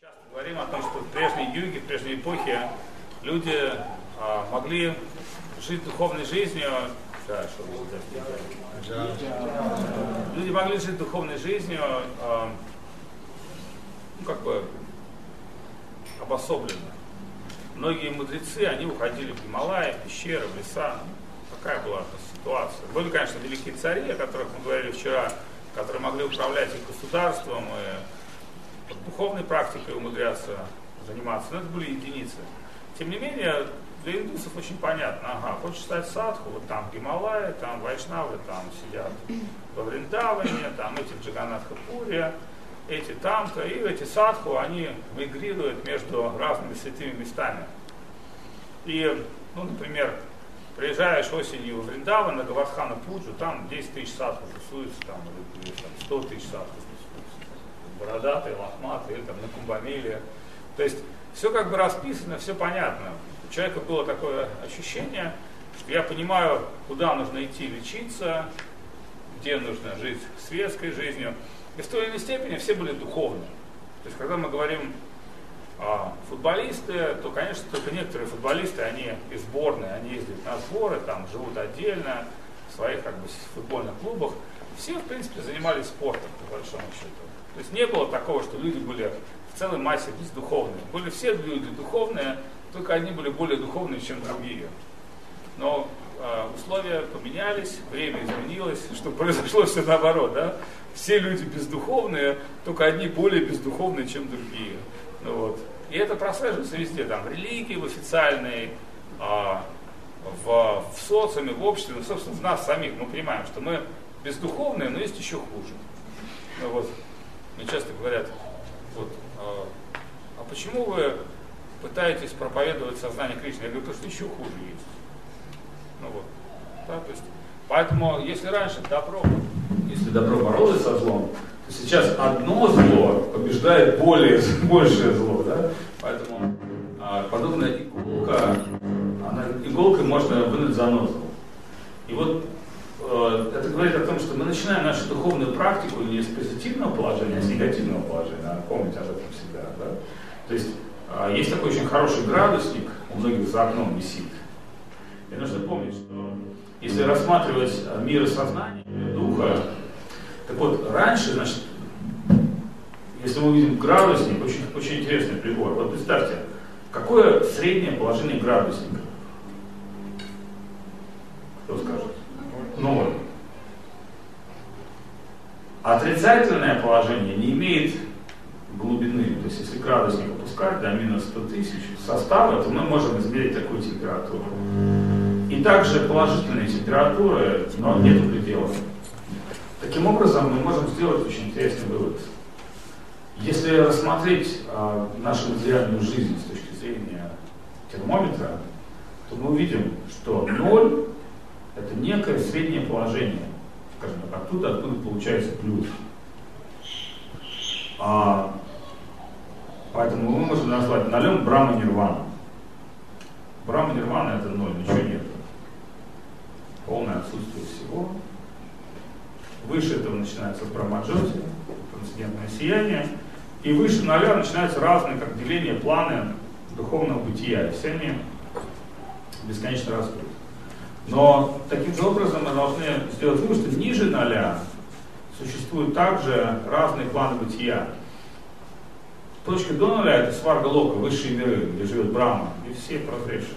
Часто говорим о том, что в прежней юге, в прежней эпохе люди могли жить духовной жизнью. Люди могли жить духовной жизнью, обособленно. Многие мудрецы, они уходили в Гималаи, в пещеры, в леса. Такая была ситуация. Были, конечно, великие цари, о которых мы говорили вчера, которые могли управлять их государством и духовной практикой умудряться заниматься, но это были единицы. Тем не менее, для индусов очень понятно, хочешь стать садху, вот там Гималаи, там вайшнавы, там сидят во Вриндаване, там эти в Джаганнатха-Пуре, эти там-то, и эти садху, они мигрируют между разными святыми местами. И, например, приезжаешь осенью в Вриндаван на Гавардхана Пуджу, там 10 тысяч садху тусуются, или 100 тысяч садху тусуются. Бородатые, лохматые, или там на Кумбамеле. То есть все как бы расписано, все понятно. У человека было такое ощущение, что я понимаю, куда нужно идти лечиться, где нужно жить светской жизнью. И в той или иной степени все были духовны. То есть когда мы говорим футболисты, то, конечно, только некоторые футболисты, они из сборной, они ездят на сборы, там живут отдельно, в своих футбольных клубах. Все, в принципе, занимались спортом, по большому счету. То есть не было такого, что люди были в целой массе бездуховные. Были все люди духовные, только одни были более духовные, чем другие. Но условия поменялись, время изменилось, что произошло все наоборот. Да? Все люди бездуховные, только одни более бездуховные, чем другие. И это прослеживается везде, там, в религии, в официальной, в социуме, в обществе, собственно, в нас самих. Мы понимаем, что мы бездуховные, но есть еще хуже. Мне часто говорят, а почему вы пытаетесь проповедовать сознание Кришны? Я говорю, потому что еще хуже есть. То есть, поэтому, если раньше добро боролось со злом, то сейчас одно зло побеждает большее зло. Да? Поэтому подобная иголкой можно вынуть занозу. И это говорит о том, что мы начинаем нашу духовную практику не с позитивного положения, а с негативного положения. Надо помнить об этом всегда. Да? То есть есть такой очень хороший градусник, у многих за окном висит. И нужно помнить, что если рассматривать мир и сознание, духа, так вот, раньше, если мы увидим градусник, очень интересный прибор. Вот представьте, какое среднее положение градусника? Кто скажет? 0. Отрицательное положение не имеет глубины. То есть, если градусник опускать до минус 100 тысяч состава, то мы можем измерить такую температуру. И также положительные температуры, но нет предела. Таким образом, мы можем сделать очень интересный вывод. Если рассмотреть нашу материальную жизнь с точки зрения термометра, то мы увидим, что 0 – это некое среднее положение. Скажем так, откуда получается плюс. Поэтому мы можем назвать 0 Брахма-нирвану. Брахма-нирвана – это 0, ничего нет. Полное отсутствие всего. Выше этого начинается Брахма-джоти, трансцендентное сияние. И выше 0 начинаются разные деления, планы духовного бытия. И все они бесконечно растут. Но таким же образом мы должны сделать вывод, что ниже 0 существуют также разные планы бытия. Точка до 0 это сварга-лока, высшие миры, где живет Брахма, и все прозревшие.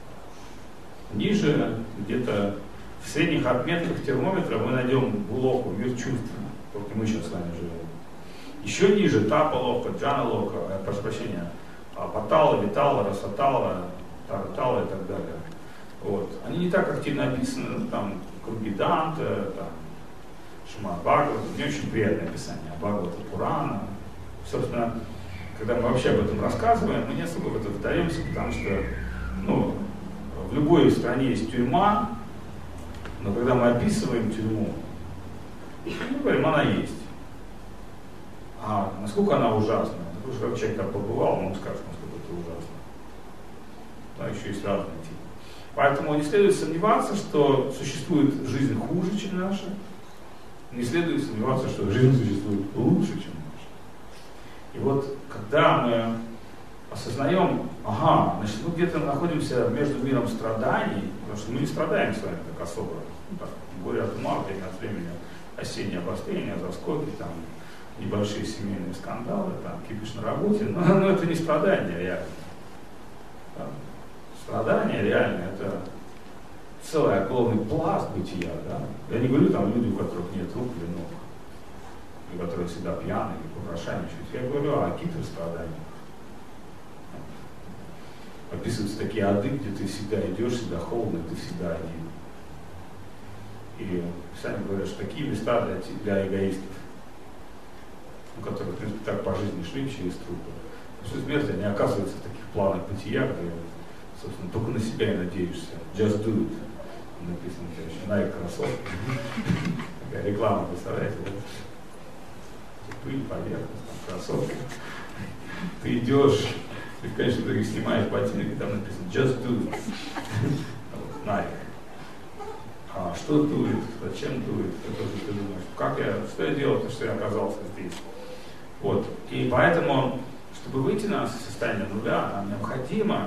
Ниже, где-то в средних отметках термометра, мы найдем Булоку, мир чувств, только мы сейчас с вами живем. Еще ниже Тапа-лока, Джана-лока, прошу прощения, Патала, Витала, Расатала, Таратала и так далее. Они не так активно описаны, там круги Данте, Шримад Бхагавата, не очень приятное описание, Бхагавата Пурана. Собственно, когда мы вообще об этом рассказываем, мы не особо в это вдаемся, потому что в любой стране есть тюрьма, но когда мы описываем тюрьму, мы говорим, она есть. А насколько она ужасна? Потому что как человек там побывал, он скажет, насколько это ужасно. Да, еще есть разные типы. Поэтому не следует сомневаться, что существует жизнь хуже, чем наша. Не следует сомневаться, что жизнь существует лучше, чем наша. И вот когда мы осознаем, ага, значит, мы где-то находимся между миром страданий, потому что мы не страдаем с вами так особо, ну, так, горе от ума, время от времени, осеннее обострение, заскоки, там, небольшие семейные скандалы, там, кипиш на работе, но это не страдание реально. Да? Страдание реально это целый огромный пласт бытия. Да? Я не говорю там люди, у которых нет рук или ног, и которые всегда пьяны, или попрошайничают. Я говорю о гиперстраданиях. Описываются такие ады, где ты всегда идешь, всегда холодно, ты всегда один. И сами говорят, что такие места для эгоистов, у которых, в принципе, так по жизни шли через трупы. Потому что смерть, они оказываются в таких планах бытия, где, собственно, только на себя и надеешься. Just do it. Написано, короче, Nike кроссовки. Такая реклама, представляете, да? Пыль, поверхность, кроссовки. Ты идешь, ты, конечно, ты снимаешь ботинок, и там написано Just do it. Nike. А что дует, зачем дует, это тоже ты думаешь, что я делал, то, что я оказался здесь. Вот. И поэтому, чтобы выйти на состояние нуля, нам необходимо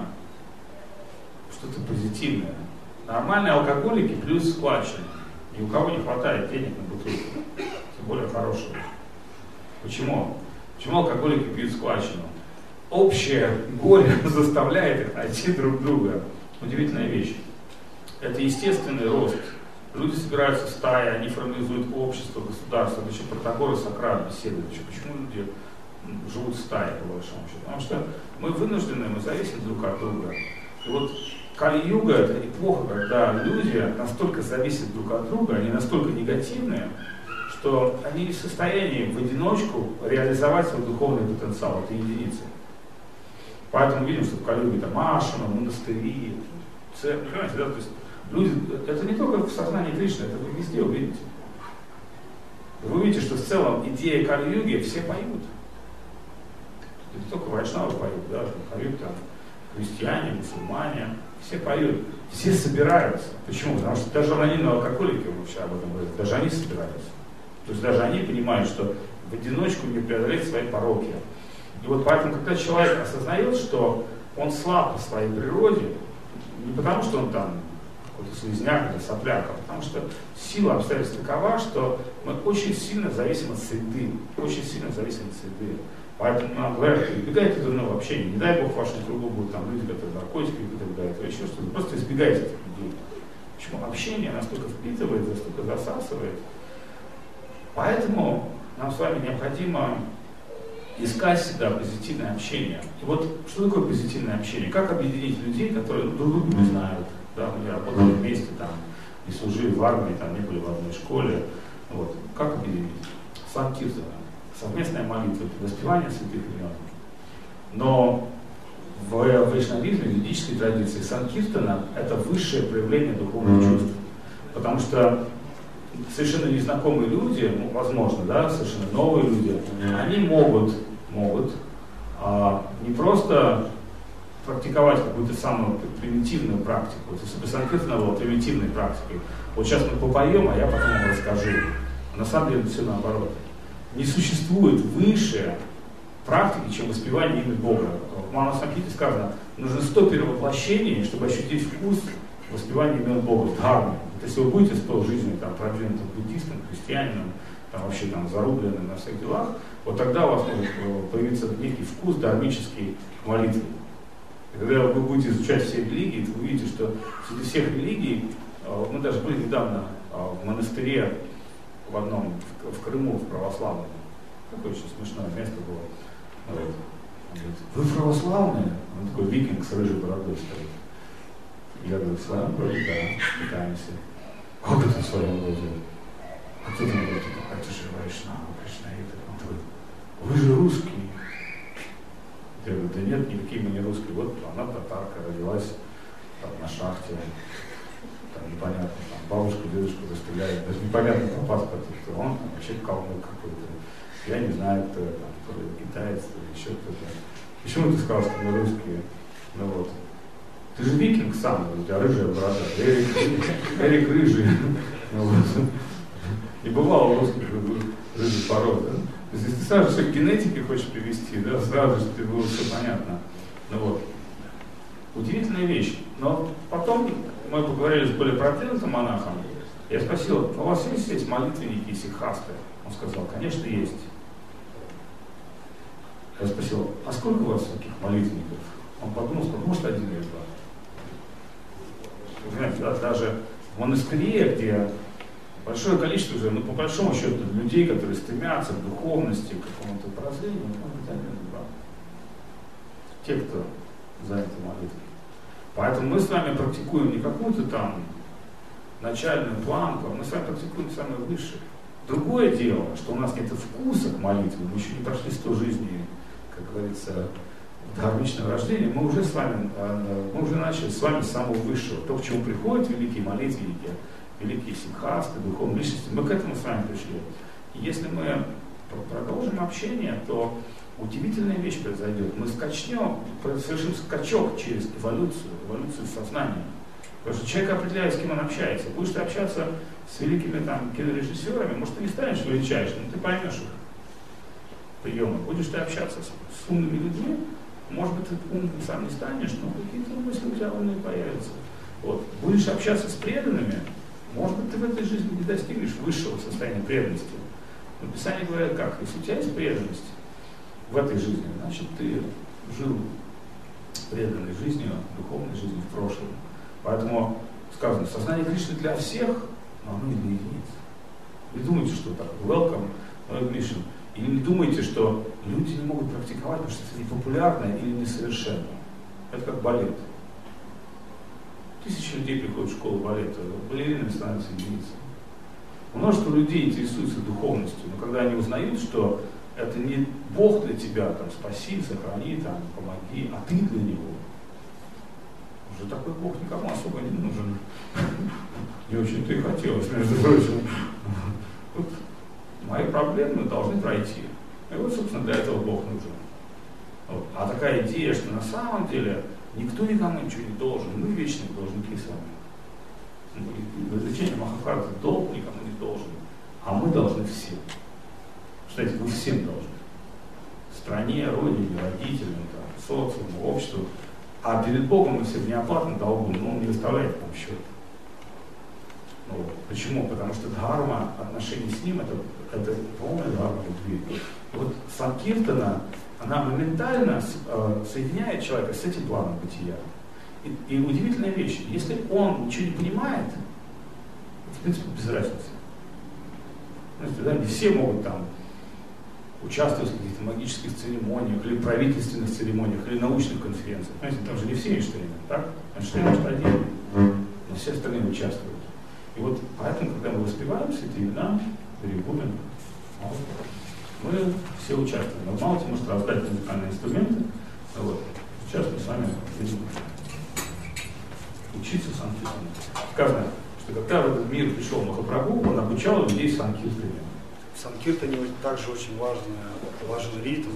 что-то позитивное. Нормальные алкоголики плюс схваченные. Ни у кого не хватает денег на бутылку, тем более хорошего. Почему? Почему алкоголики пьют схваченную? Общее горе заставляет их найти друг друга. Удивительная вещь. Это естественный рост. Люди собираются в стаи, они формализуют общество, государство. Это еще Протагор и Сократ беседуют. Почему люди живут в стае, по большому счету? Потому что мы вынуждены, мы зависим друг от друга. И вот Кали-юга — это эпоха, когда люди настолько зависят друг от друга, они настолько негативные, что они не в состоянии в одиночку реализовать свой духовный потенциал. Это единицы. Поэтому видим, что в Кали-юге там ашрама, монастыри, церковь, понимаете, да? То есть люди, это не только в сознании Кришны, это вы везде увидите. Вы увидите, что в целом идея Кали-юги все поют. Это только вайшнавы поют, да, поют там христиане, мусульмане, все поют, все собираются. Почему? Потому что даже анонимные алкоголики вообще об этом говорят, даже они собираются. То есть даже они понимают, что в одиночку не преодолеть свои пороки. И вот поэтому, когда человек осознает, что он слаб по своей природе, не потому что он там какой-то слизняк или сопляк, а потому что сила обстоятельств такова, что мы очень сильно зависим от среды, очень сильно зависим от среды. Поэтому нам говорят, избегайте дурного общения. Не дай Бог в вашем кругу будут там люди, которые наркотики употребляют, или еще что-то. Просто избегайте этих людей. Почему? Общение настолько впитывает, настолько засасывает. Поэтому нам с вами необходимо искать всегда позитивное общение. И вот что такое позитивное общение? Как объединить людей, которые друг друга не знают, да, мы работали вместе, там, не служили в армии, там, не были в одной школе. Вот. Как объединить? Санкиртана. Совместная молитва, это воспевание святых имен. Но в вайшнавизме, в ведической традиции, санкиртана — это высшее проявление духовных чувств. Потому что совершенно незнакомые люди, ну, возможно, да, совершенно новые люди, они могут не просто практиковать какую-то самую примитивную практику. Вот если бы санкиртана была примитивной практикой, вот сейчас мы попоем, а я потом вам расскажу. На самом деле все наоборот. Не существует выше практики, чем воспевание имени Бога. В Мана-самхите сказано, нужно 100 перевоплощений, чтобы ощутить вкус воспевания имен Бога, дхармы. Вот если вы будете 100 жизней там, продвинутым буддистом, христианином, там, вообще там, зарубленным на всех делах, вот тогда у вас может появиться некий вкус дхармический к молитве. И когда вы будете изучать все религии, то вы увидите, что среди всех религий, мы даже были недавно в монастыре, в одном, в Крыму, в православном. Такое очень смешное место было. Вот. Он говорит, вы православные? Он такой викинг с рыжей бородой стоит. Я говорю, в своем роде, да, питаемся. Как это в своем роде? А тут он говорит, это же вайшнава, кришнаиты. Он говорит, вы же русские. Я говорю, да нет, никакие мы не русские. Вот она татарка, родилась там, на шахте. Там непонятно, там, бабушку, дедушку расстреляли, даже непонятно по паспорту, кто он, там, вообще калмык какой-то. Я не знаю, кто это, там, то ли китаец, то ли еще кто-то. Почему ты сказал, что мы русские? Ну вот. Ты же викинг сам, у тебя рыжая борода. Эрик рыжий. Ну, вот. не бывало у русских рыжих пород. Да? То есть, если ты сразу все к генетике хочешь привести, да, сразу же тебе было все понятно. Ну вот. Удивительная вещь. Но потом мы поговорили с более продвинутым монахом. Я спросил, у вас есть молитвенники и сикхасты? Он сказал, конечно, есть. Я спросил, а сколько у вас таких молитвенников? Он подумал, сказал, может, один или два. Вы понимаете, да, даже в монастыре, где большое количество уже, ну, по большому счету, людей, которые стремятся к духовности, к какому-то прозрению, может быть, один или два. Те, кто заняты молитвой. Поэтому мы с вами практикуем не какую-то там начальную планку, мы с вами практикуем самое высшее. Другое дело, что у нас нет вкуса к молитве, мы еще не прошли 100 жизней, как говорится, дхармичного рождения, мы уже начали с вами с самого высшего. То, к чему приходят великие молитвенники, великие сикхасты, духовные личности, мы к этому с вами пришли. И если мы продолжим общение, то удивительная вещь произойдет. Мы совершим скачок через эволюцию сознания. Потому что человек определяет, с кем он общается. Будешь ты общаться с великими там кинорежиссерами, может, ты не станешь величайшим, но ты поймешь их приемы. Будешь ты общаться с умными людьми, может быть, ты умным сам не станешь, но какие-то мысли у тебя умные появятся. Вот. Будешь общаться с преданными, может быть, ты в этой жизни не достигнешь высшего состояния преданности. Но Писание говорит как? Если у тебя есть преданность в этой жизни, значит, ты жил преданной жизнью, духовной жизнью в прошлом. Поэтому сказано, сознание Кришны для всех, но оно не для единиц. Не думайте, что так, welcome, admission. Или не думайте, что люди не могут практиковать, потому что это непопулярно или несовершенно. Это как балет. 1000 людей приходят в школу балета, балеринами становятся единицами. Множество людей интересуются духовностью, но когда они узнают, что это не Бог для тебя, там, спаси, сохрани, там, помоги, а ты для Него. Уже такой Бог никому особо не нужен. Не очень-то и хотелось, между прочим. Вот мои проблемы должны пройти. И вот, собственно, для этого Бог нужен. Вот. А такая идея, что на самом деле никто никому ничего не должен, мы вечные должники с вами. В изучении Махабхараты долг никому не должен, а мы должны всем. Знаете, вы всем должны. Стране, родине, родителям, там, социуму, обществу. А перед Богом мы все в неоплатном долгу, но Он не выставляет нам счет. Ну, почему? Потому что дхарма, отношения с Ним, это полная дхарма любви. Вот санкиртана, она моментально соединяет человека с этим планом бытия. И удивительная вещь, если он ничего не понимает, в принципе, без разницы. Знаете, да, не все могут там участвовать в каких-то магических церемониях, или правительственных церемониях, или научных конференциях. Знаете, там же не все Эйнштейны, так? Эйнштейн может один, но все остальные участвуют. И вот поэтому, когда мы воспеваем святые имена, Гуру, мы все участвуем. Но мало кто может раздать музыкальные инструменты. Вот. Сейчас мы с вами будем учиться санкиртане. Сказано, что когда в этот мир пришел Махапрабху, он обучал людей санкиртане. В санкиртане также очень важен ритм,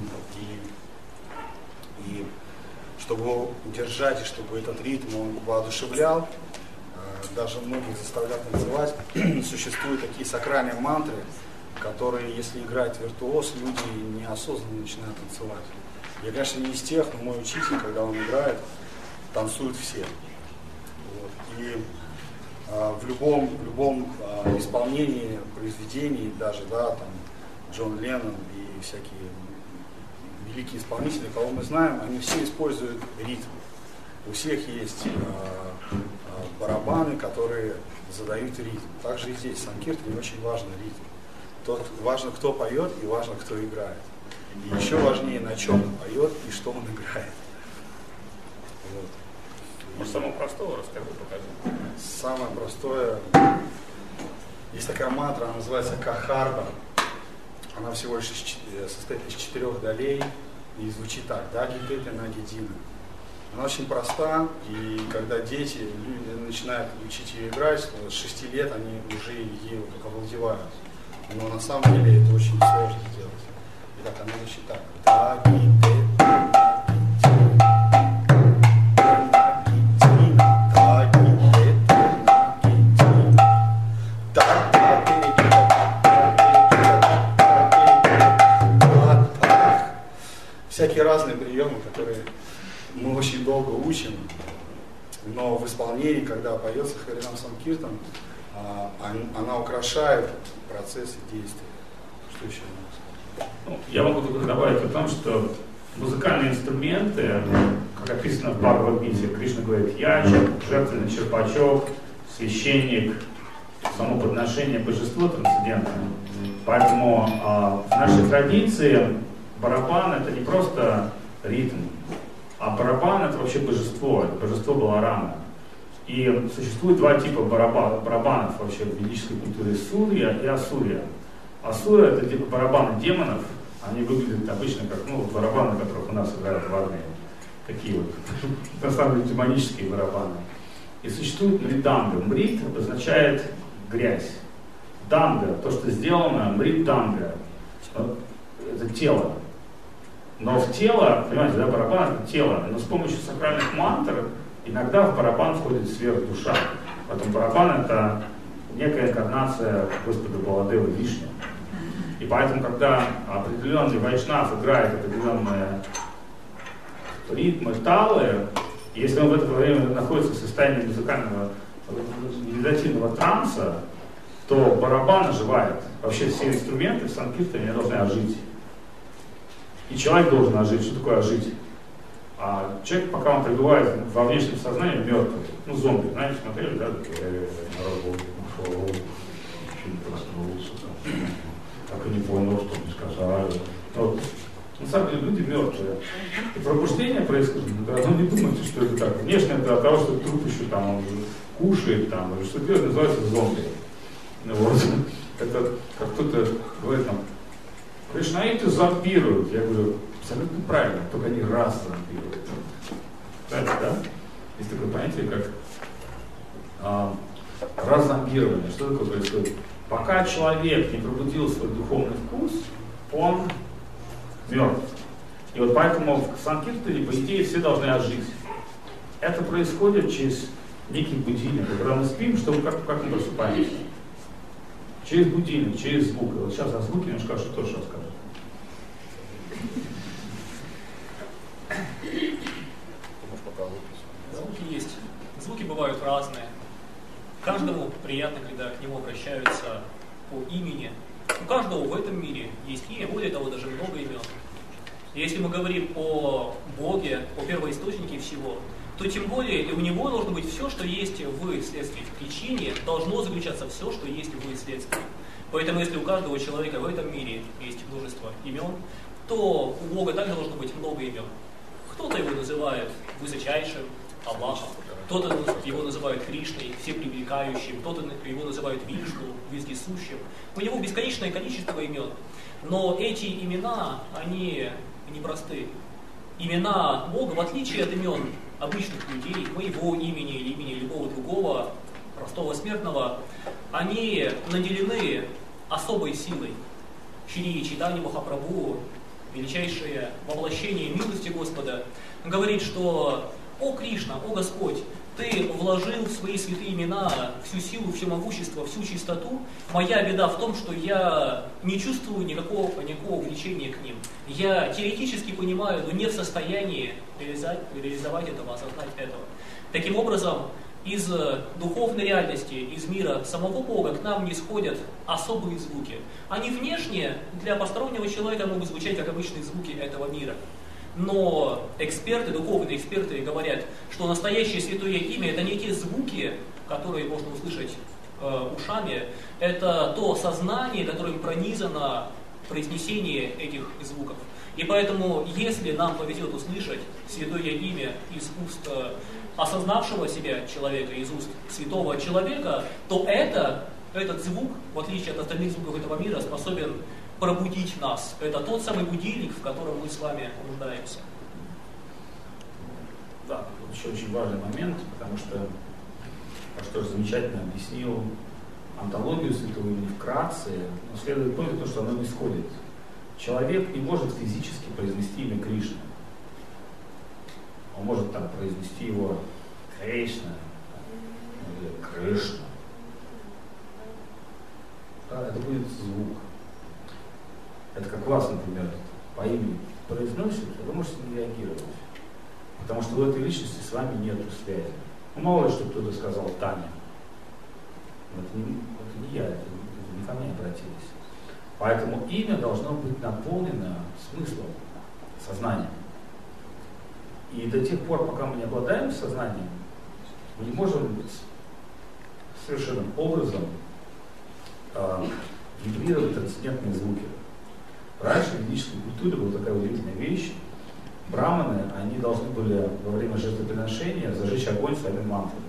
и чтобы его удержать, и чтобы этот ритм он воодушевлял, даже многих заставляют танцевать, существуют такие сакральные мантры, которые, если играет виртуоз, люди неосознанно начинают танцевать. Я, конечно, не из тех, но мой учитель, когда он играет, танцуют все. Вот. И в любом исполнении, произведении, даже, да, там, Джон Леннон и всякие великие исполнители, кого мы знаем, они все используют ритм. У всех есть барабаны, которые задают ритм. Также и здесь, в санкиртане очень важен ритм. Важно, кто поет, и важно, кто играет. И еще важнее, на чем он поет и что он играет. Вот. Может, самого простого расскажу, покажу. Самое простое. Есть такая мантра, она называется Кахарба. Она всего лишь состоит из 4 долей и звучит так: Даги Тети Наги Дина. Она очень проста, и когда дети начинают учить ее играть, с 6 лет они уже ею овладевают. Но на самом деле это очень сложно сделать. Итак, она звучит так: Даги Тети Наги Дина. такие разные приемы, которые мы очень долго учим, но в исполнении, когда поется Харинам Санкиртан, она украшает процесс и действия. Что еще можно сказать? Я могу только добавить о том, что музыкальные инструменты, как описано в Бхагавад-гите, Кришна говорит яча, жертвенный черпачок, священник, само подношение божеству трансцендентное. Поэтому в нашей традиции барабан это не просто ритм, а барабан это вообще божество, это божество Баларама. И существует два типа барабанов вообще в ведической культуре: сурья и асурья. Асура это типа барабаны демонов, они выглядят обычно как барабаны, которых у нас играют в армии. Такие вот, на самом деле, демонические барабаны. И существует мриданга. Мрит обозначает грязь. Данга, то, что сделано, мрит данга, это тело. Но в тело, понимаете, да, барабан это тело, но с помощью сакральных мантр иногда в барабан входит сверхдуша. Поэтому барабан это некая инкарнация Господа Баладевы Вишну. И поэтому, когда определенный вайшнав играет определенные ритмы, талы, если он в это время находится в состоянии музыкального медитативного транса, то барабан оживает. Вообще все инструменты в санкиртане должны ожить. И человек должен ожить. Что такое ожить? А человек, пока он пребывает во внешнем сознании, мертвый. Зомби. Знаете, смотрели, да? Так и не понял, что мне сказали. Вот. На самом деле люди мертвые. И пробуждение происходит, но не думайте, что это так. Внешне это от того, что труп еще там он кушает, там, или что делает, называется зомби. Вот. Это как кто-то говорит нам, кришнаиты зомбируют. Я говорю, абсолютно правильно, только они раз зомбируют. Знаете, да? Есть такое понятие, как раззомбирование. Что такое происходит? Пока человек не пробудил свой духовный вкус, он мертв. И вот поэтому в санкиртане, по идее, все должны ожить. Это происходит через некий будильник. Когда мы спим, чтобы как мы просыпаемся? Через будильник, через звук. Вот сейчас о звуке немножко тоже расскажу. Звуки есть. Звуки бывают разные. Каждому приятно, когда к нему обращаются по имени. У каждого в этом мире есть имя, более того, даже много имен. Если мы говорим о Боге, о первоисточнике всего, то тем более и у него должно быть все, что есть в следствии. В причине должно заключаться все, что есть в следствии. Поэтому если у каждого человека в этом мире есть множество имен, то у Бога также должно быть много имен. Кто-то его называет высочайшим, Аллахом, кто-то его называет Кришной, всепривлекающим, кто-то его называет Вишну, вездесущим. У него бесконечное количество имен. Но эти имена, они непросты. Имена Бога, в отличие от имен обычных людей, моего имени или имени любого другого, простого смертного, они наделены особой силой. Шри Чайтанья Махапрабху, величайшее воплощение милости Господа, говорит, что «О Кришна, о Господь, Ты вложил в свои святые имена всю силу, все могущество, всю чистоту. Моя беда в том, что я не чувствую никакого влечения к ним. Я теоретически понимаю, но не в состоянии реализовать этого, осознать этого». Таким образом, из духовной реальности, из мира самого Бога к нам не сходят особые звуки. Они внешне для постороннего человека могут звучать как обычные звуки этого мира. Но эксперты, духовные эксперты говорят, что настоящее святое имя это не те звуки, которые можно услышать ушами, это то сознание, которым пронизано произнесение этих звуков. И поэтому, если нам повезет услышать святое имя из уст осознавшего себя человека, из уст святого человека, то этот звук, в отличие от остальных звуков этого мира, способен пробудить нас. Это тот самый будильник, в котором мы с вами нуждаемся. Да, тут еще очень важный момент, потому что Паштор замечательно объяснил антологию святого имени вкратце, но следует помнить то, что оно не сходит. Человек не может физически произнести имя Кришны. Он может там произнести его Кришна или Кришна. Да, это будет звук. Это как вас, например, по имени произносит, вы можете не реагировать. Потому что у этой личности с вами нет связи. Ну, мало ли, что кто-то сказал Таня. Это не я, это не ко мне обратились. Поэтому имя должно быть наполнено смыслом, сознанием. И до тех пор, пока мы не обладаем сознанием, мы не можем совершенным образом вибрировать трансцендентные звуки. Раньше в ведической культуре была такая удивительная вещь. Браманы, они должны были во время жертвоприношения зажечь огонь своими мантрами.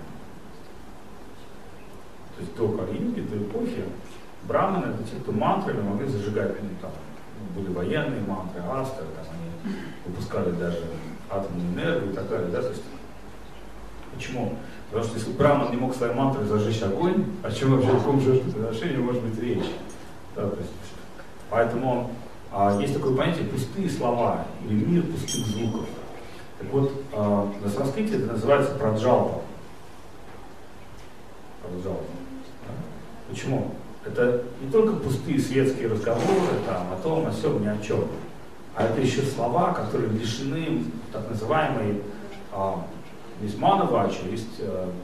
То есть до Кали-юги, до эпохи, браманы — это те, кто мантрами могли зажигать. Там были военные мантры, астры, там они выпускали даже атомную энергию и так далее. Да? То есть, почему? Потому что если браман не мог своей мантрой зажечь огонь, о чем вообще в каком жертвоприношении может быть речь? Да, то есть, поэтому есть такое понятие пустые слова или мир пустых звуков. Так вот, на санскрите это называется праджалпа. Праджалпа. Да? Почему? Это не только пустые светские разговоры там, о том, о сём, ни о чем, а это еще слова, которые лишены так называемой есть мана-вача, есть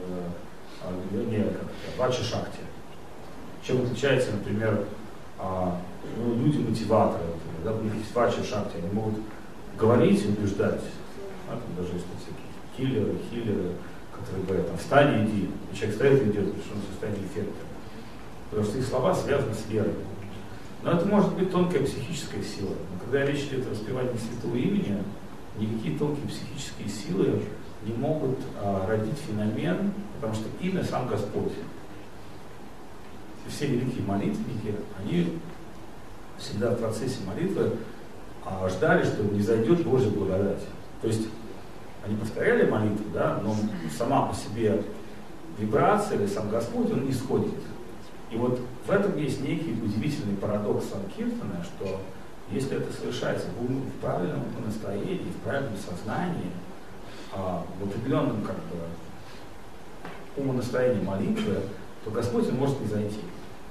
вача-шакти. Чем отличается, например, люди-мотиваторы, да, у них есть вача-шакти, они могут говорить и убеждать. Да, там даже есть всякие хиллеры, которые говорят, там, встань и иди. И человек стоит и идет, потому что он в состоянии эффекта. Потому что их слова связаны с верой. Но это может быть тонкая психическая сила. Но когда речь идет о распевании святого имени, никакие тонкие психические силы не могут родить феномен, потому что имя сам Господь. И все великие молитвенники, они всегда в процессе молитвы ждали, что не зайдет Божья благодать. То есть они повторяли молитву, да, но сама по себе вибрация или сам Господь, он не сходит. И вот в этом есть некий удивительный парадокс Санкиртана, что если это совершается в правильном настроении, в правильном сознании, в определенном как бы умонастроении молитвы, то Господь он может не зайти.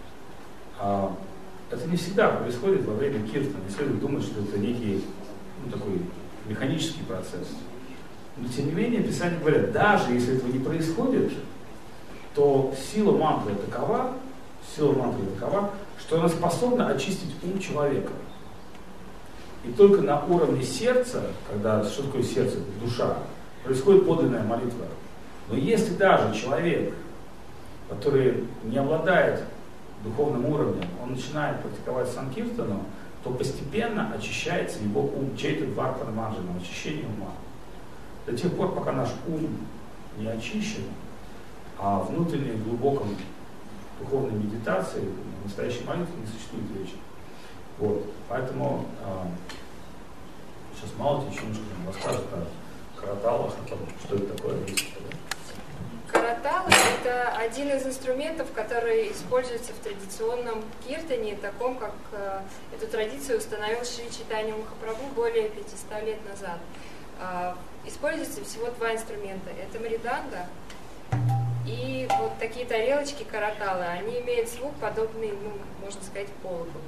Это не всегда происходит во время киртана. Не следует думать, что это некий такой механический процесс. Но тем не менее, Писание говорят, даже если этого не происходит, то сила мантры такова, что она способна очистить ум человека. И только на уровне сердца, когда, что такое сердце, это душа, происходит подлинная молитва. Но если даже человек, который не обладает духовным уровнем, он начинает практиковать санкиртану, то постепенно очищается его ум, чей-то дварпанамаджаном, очищение ума. До тех пор, пока наш ум не очищен, а внутренней глубоком духовной медитации, настоящей молитвы не существует речи. Вот. Поэтому сейчас Малати еще немножко расскажет о караталах, о том, что это такое. Караталы – это один из инструментов, который используется в традиционном киртане, таком, как эту традицию установил Шри Чайтанья Махапрабху более 500 лет назад. Используется всего два инструмента. Это мриданга и вот такие тарелочки караталы. Они имеют звук, подобный, можно сказать, колоколу.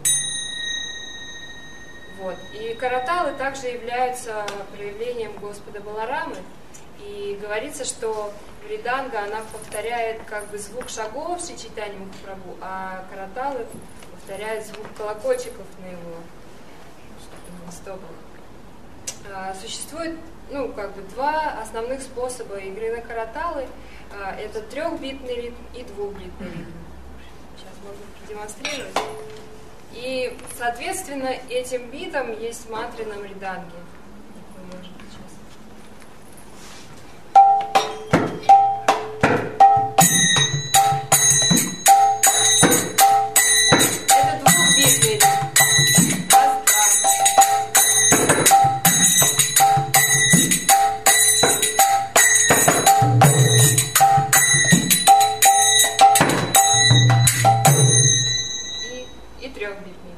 Вот. И караталы также являются проявлением Господа Баларамы. И говорится, что мриданга, она повторяет как бы звук шагов Шри Чайтаньи Махапрабху, а караталы повторяют звук колокольчиков на его стопах. Существует два основных способа игры на караталы. Это 3-битный ритм и 2-битный ритм. Сейчас могу продемонстрировать. И, соответственно, этим битом есть мантры на мриданге. Вы можете сейчас. Это 2-битный ритм. И 3-битный.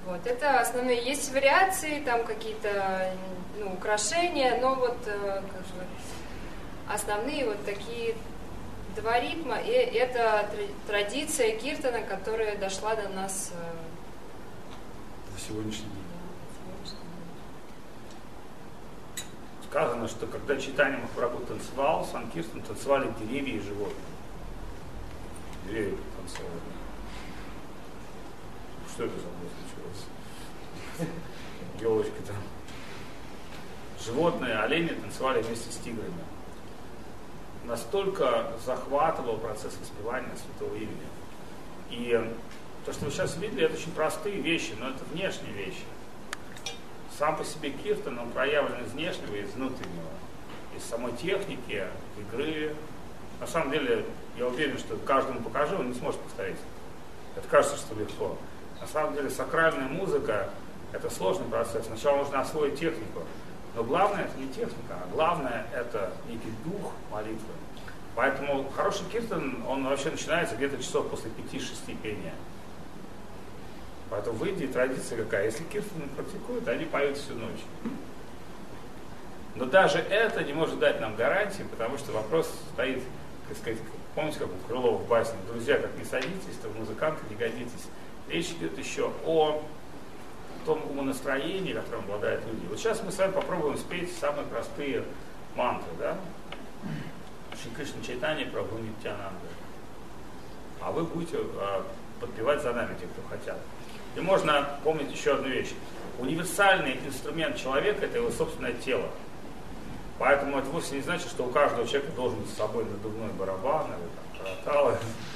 Вот, это основные. Есть вариации, там какие-то украшения, но вот основные вот такие два ритма, и это традиция киртана, которая дошла до нас до сегодняшний день. Сказано, что когда Чайтанья Махапрабху танцевал, Санкиртан танцевали деревья и животные. Деревья танцевали. Что это за случилось? Елочки там. Животные, олени танцевали вместе с тиграми. Настолько захватывал процесс воспевания святого имени. И то, что вы сейчас видели, это очень простые вещи, но это внешние вещи. Сам по себе киртан, он проявлен из внешнего и из внутреннего. Из самой техники, игры. На самом деле, я уверен, что каждому покажу, он не сможет повторить. Это кажется, что легко. На самом деле, сакральная музыка – это сложный процесс. Сначала нужно освоить технику. Но главное – это не техника, а главное – это некий дух молитвы. Поэтому хороший киртан, он вообще начинается где-то часов после 5-6 пения. Поэтому в Индии традиция какая? Если киртаны практикуют, они поют всю ночь. Но даже это не может дать нам гарантии, потому что вопрос стоит, так сказать, помните, как у Крылова в басне: друзья, как не садитесь, то в музыканты не годитесь. Речь идет еще о том умонастроении, которым обладают люди. Вот сейчас мы с вами попробуем спеть самые простые мантры, да? Шри Кришна Чайтанья Прабху Нитьянанда. А вы будете подпевать за нами, те, кто хотят. И можно помнить еще одну вещь. Универсальный инструмент человека – это его собственное тело. Поэтому это вовсе не значит, что у каждого человека должен быть с собой надувной барабан или там, караталы.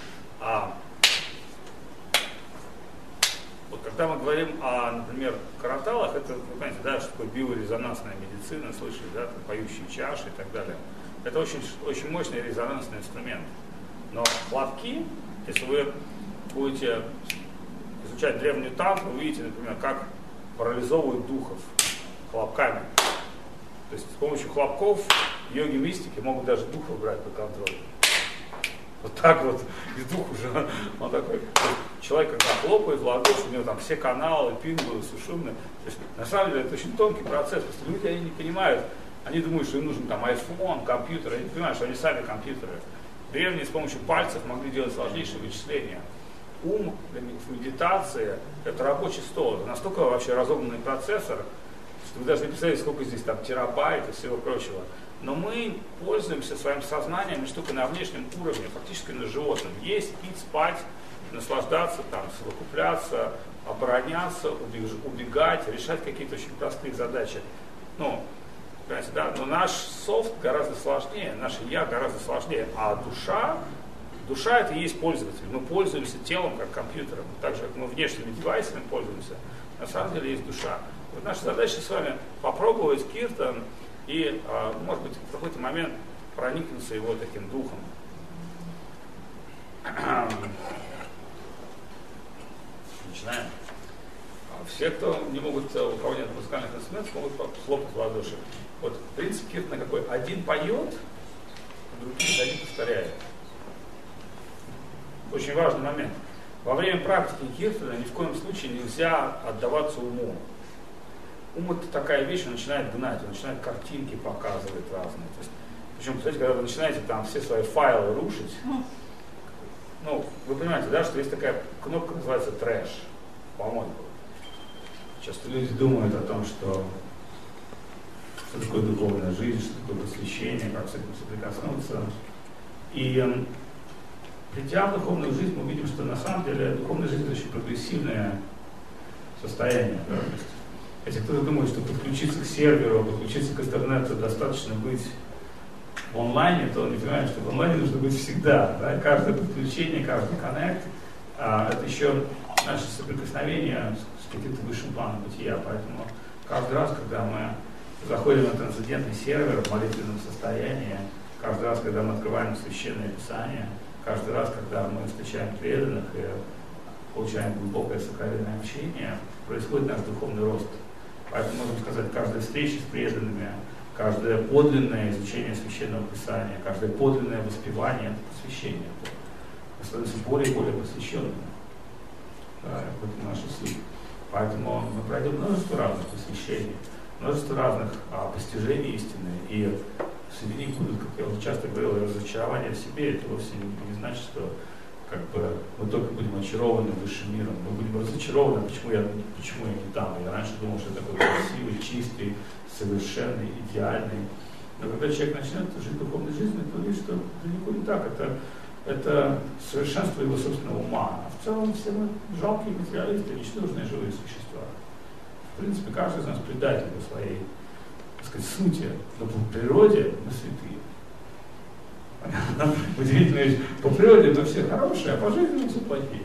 Вот когда мы говорим о, например, караталах, это, вы понимаете, да, что такое биорезонансная медицина, слышали, да, там, поющие чаши и так далее. Это очень, очень мощный резонансный инструмент. Но хлопки, если вы будете изучать древнюю тантру, вы увидите, например, как парализовывают духов хлопками. То есть с помощью хлопков йоги-мистики могут даже духов брать под контроль. Вот так вот, и дух уже, он такой, человек когда хлопает в ладоши, у него там все каналы, пингулы, сушумные. То есть, на самом деле это очень тонкий процесс, потому что люди, они не понимают, они думают, что им нужен там iPhone, компьютер, они не понимают, что они сами компьютеры. Древние с помощью пальцев могли делать сложнейшие вычисления. Ум в медитации – это рабочий стол, это настолько вообще разогнанный процессор, что вы даже не представляете, сколько здесь там терабайт и всего прочего. Но мы пользуемся своим сознанием не только на внешнем уровне, фактически на животном. Есть, пить, спать, наслаждаться, там, совокупляться, обороняться, убегать, решать какие-то очень простые задачи. Ну, понимаете, да? Но наш софт гораздо сложнее, наше я гораздо сложнее. А душа это и есть пользователь. Мы пользуемся телом как компьютером. Так же, как мы внешними девайсами пользуемся, на самом деле есть душа. Вот наша задача с вами попробовать киртан и, может быть, в какой-то момент проникнуться его таким духом. Начинаем. Все, кто не могут выполнять музыкальных инструментов, могут хлопать в ладоши. Вот принцип киртана какой? Один поет, другие один повторяет. Очень важный момент. Во время практики киртана ни в коем случае нельзя отдаваться уму. Ум это такая вещь, он начинает гнать, он начинает картинки показывать разные. То есть, причем, кстати, когда вы начинаете там все свои файлы рушить, ну, вы понимаете, да, что есть такая кнопка, называется трэш, помойка. Часто люди думают о том, что такое духовная жизнь, что такое просвещение, как с этим соприкоснуться. И придя в духовную жизнь, мы видим, что на самом деле духовная жизнь это очень прогрессивное состояние. Да? Если кто-то думает, что подключиться к серверу, подключиться к интернету достаточно быть в онлайне, то он не понимает, что в онлайне нужно быть всегда. Да? Каждое подключение, каждый коннект, это еще наше соприкосновение с каким-то высшим планом бытия. Поэтому каждый раз, когда мы заходим на трансцендентный сервер в молитвенном состоянии, каждый раз, когда мы открываем священное писание, каждый раз, когда мы встречаем преданных и получаем глубокое сакральное общение, происходит наш духовный рост. Поэтому можем сказать, каждая встреча с преданными, каждое подлинное изучение священного писания, каждое подлинное воспевание – это посвящение. Мы становимся более и более посвященными. Да, вот наша суть. Поэтому мы пройдем множество разных посвящений, множество разных постижений истины. И среди них будут, как я уже часто говорил, разочарования в себе. Это вовсе не значит, что как бы, мы только будем очарованы высшим миром. Мы будем разочарованы, почему я не там. Я раньше думал, что я такой красивый, чистый, совершенный, идеальный. Но когда человек начнет жить духовной жизнью, то видит, что далеко не так. Это совершенство его собственного ума. А в целом все мы жалкие материалисты, ничтожные живые существа. В принципе, каждый из нас предатель по своей, так сказать, сути. Но по природе мы святые. Удивительная вещь. По природе мы все хорошие, а по жизни мы все плохие.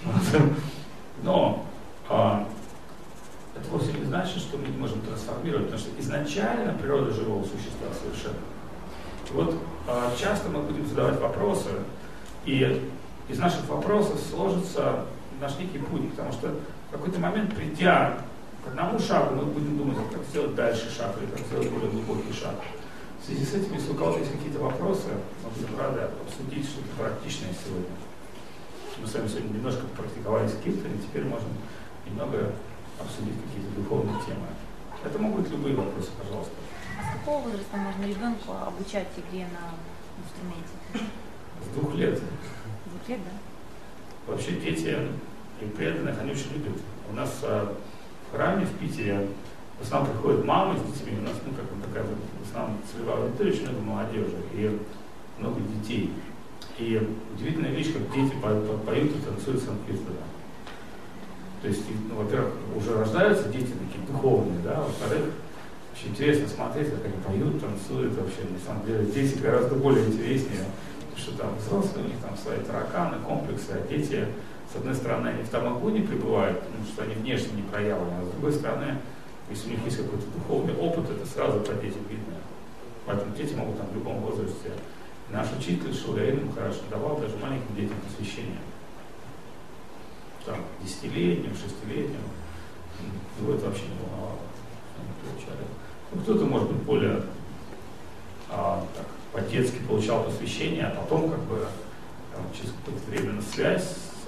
Но это вовсе не значит, что мы не можем трансформировать, потому что изначально природа живого существа совершенно. Вот часто мы будем задавать вопросы, и из наших вопросов сложится наш некий путь, потому что в какой-то момент, придя к одному шагу, мы будем думать, как сделать дальше шаг, или как сделать более глубокий шаг. В связи с этим, если у кого-то есть какие-то вопросы, мы будем рады обсудить что-то практичное сегодня. Мы с вами сегодня немножко практиковались в Киртане, теперь можем немного обсудить какие-то духовные темы. Это могут быть любые вопросы, пожалуйста. А с какого возраста можно ребенку обучать игре на инструменте? С 2 лет. С 2 лет, да? Вообще дети и преданных, они очень любят. У нас в храме в Питере в основном приходят мамы с детьми, у нас такая в основном целевая аудитория, очень много молодежи и много детей. И удивительная вещь, как дети поют и танцуют санкиртана. То есть, во-первых, уже рождаются дети такие духовные, да, во-вторых, очень интересно смотреть, как они поют, танцуют вообще. На самом деле дети гораздо более интереснее, потому что там взрослые, у них там свои тараканы, комплексы, а дети, с одной стороны, они в тамагуне пребывают, потому что они внешне не проявлены, а с другой стороны, если у них есть какой-то духовный опыт, это сразу по детям видно. Поэтому дети могут там в любом возрасте. Наш учитель Шилгарин Махарадж давал даже маленьким детям посвящение. Там, 10-летним, 6-летним. Его это вообще не волновало. Ну, кто-то, может быть, более по-детски получал посвящение, а потом как бы там, через какое-то время на связь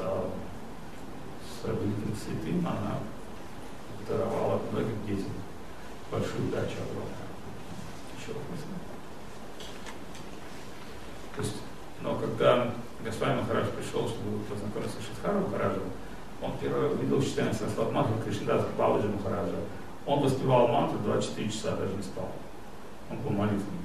с великим святым она даровала многим детям большую удачу огромную. Еще вопросы? То есть, но когда Госвами Махарадж пришел, чтобы познакомиться с Шидхаром Махараджем, он первый увидел читание Сарасвати Махараджа Кришнадаса Бабаджи Махараджа. Он воспевал мантру 24 часа, даже не спал. Он был молитвенник.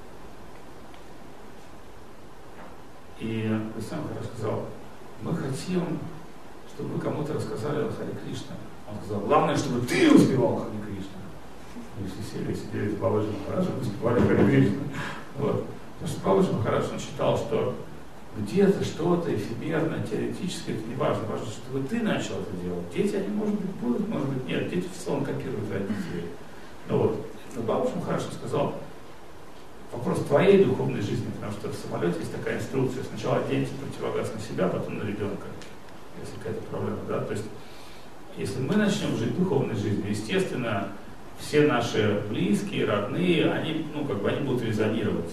И Госвами Махарадж сказал: мы хотим, чтобы вы кому-то рассказали о Харе Кришна. Он сказал: главное, чтобы ты успевал Харе Кришна. Мы все сидели с Бабаджи Махараджем, успевали Харе Кришна. Вот. Потому что Бабаджи Махарадж, он считал, что где-то что-то эфемерное, теоретическое, это не важно. Важно, чтобы ты начал это делать. Дети, они, может быть, будут, может быть, нет. Дети в целом копируют родителей. Но вот, Бабаджи Махарадж сказал: вопрос твоей духовной жизни, потому что в самолете есть такая инструкция: сначала оденьте противогаз на себя, потом на ребенка, если какая-то проблема, да. То есть, если мы начнем жить духовной жизнью, естественно, все наши близкие, родные, они, они будут резонировать.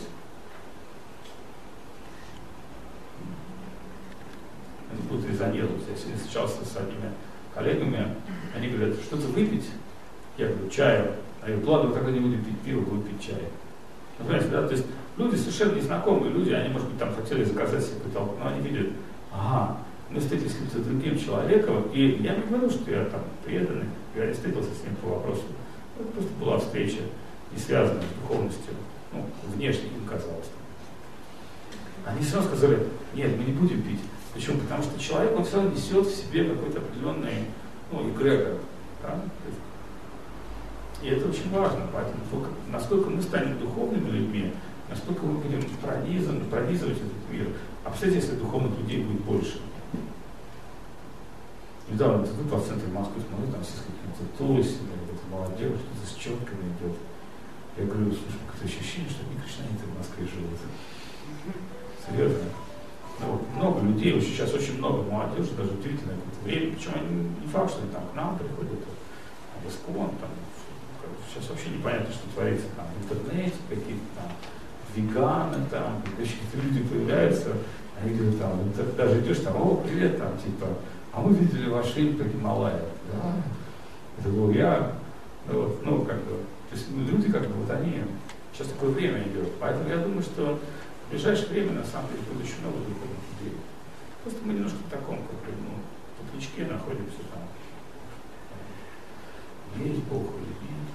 Они будут резонировать. Я сегодня встречался с одними коллегами, они говорят: что-то выпить? Я говорю: чаю. А я говорю: ладно, вы тогда не будем пить пиво, будем пить чай. Ну, понимаете, да? То есть люди совершенно незнакомые люди, они, может быть, там хотели заказать себе какую-то алкоголь, но они видят: ага, мы встретились с каким-то другим человеком, и я не говорю, что я там преданный, я не встретился с ним по вопросу. Это просто была встреча, не связанная с духовностью, внешне им казалось. Они все равно сказали: нет, мы не будем пить. Почему? Потому что человек, он все равно несет в себе какой-то определенный, эгрегор. Да? И это очень важно. Поэтому насколько мы станем духовными людьми, насколько мы будем пронизывать этот мир. А представляете, если духовных людей будет больше. Недавно иду по центру Москвы, смотрю, там все с какими-то тулосами, молодежь, что-то с четками идет. Я говорю: слушай, какое-то ощущение, что одни кришнаиты в Москве живут. Серьезно. Много людей, сейчас очень много молодежи, даже удивительное какое-то время, причем они не факт, что они там к нам приходят, в Искон, там, сейчас вообще непонятно, что творится там в интернете, какие-то там веганы, там, какие-то люди появляются, они говорят, там, даже идешь там: о, привет, там, типа, а мы видели ваш фильм про Гималаев, да? другого я. Вот, ну, как бы, то есть люди, как бы, вот они, сейчас такое время идет. Поэтому я думаю, что в ближайшее время, на самом деле, будет очень много духовных людей. Просто мы немножко в таком, как бы, ну, тупичке находимся там. Есть Бог или нет.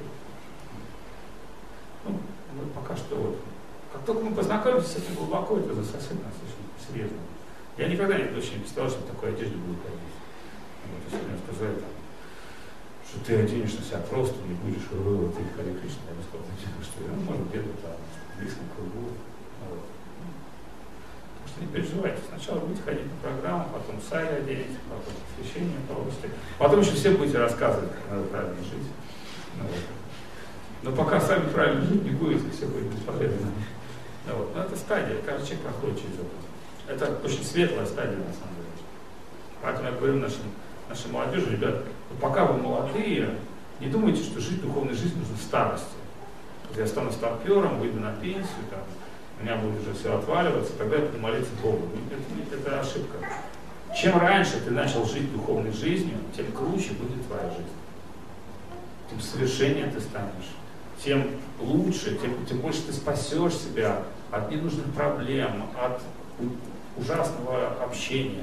Ну, мы пока что вот. Как только мы познакомимся с этим глубоко, это засосет нас очень серьезно. Я никогда не представлял, что в такой одежде буду ходить. Вот, если мне сказали, там, что ты оденешь на себя просто, не будешь ты Харе Кришна, я бы сказал, что я, может, где-то там, в близком кругу. Вот. Так что не переживайте. Сначала будете ходить на программу, потом в саре оденете, потом освещение получите. Потом еще все будете рассказывать, как надо правильно жить. Ну, вот. Но пока сами правильно жить не будете, все будет бесполезно. Ну, вот. Но это стадия, каждый человек проходит через это. Это очень светлая стадия, на самом деле. Поэтому я говорю нашей молодежи, ребят, пока вы молодые, не думайте, что жить духовной жизнью нужно в старости. Вот я стану старпером, выйду на пенсию, там, у меня будет уже все отваливаться, тогда я буду молиться Богу. Это ошибка. Чем раньше ты начал жить духовной жизнью, тем круче будет твоя жизнь. Тем совершеннее ты станешь, тем лучше, тем больше ты спасешь себя от ненужных проблем, от ужасного общения.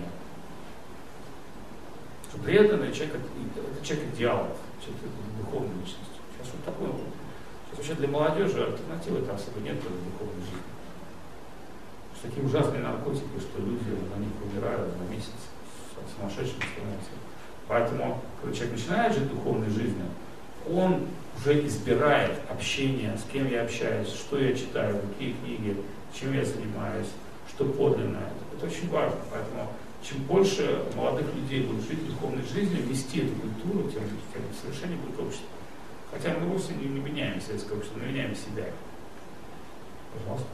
Преданный человек — это человек идеалов, человек духовной личности. Сейчас вот такой вот. Сейчас вообще для молодежи альтернативы-то особо нет для духовной жизни. Что такие ужасные наркотики, что люди на них умирают на месяц, сумасшедшими становятся. Поэтому, когда человек начинает жить духовной жизнью, он уже избирает общение, с кем я общаюсь, что я читаю, какие книги, чем я занимаюсь, что подлинно. Это очень важно. Поэтому чем больше молодых людей будут жить духовной жизнью, вести эту культуру, тем совершеннее будет общество. Хотя мы вовсе не меняем советское общество, мы меняем себя. Пожалуйста.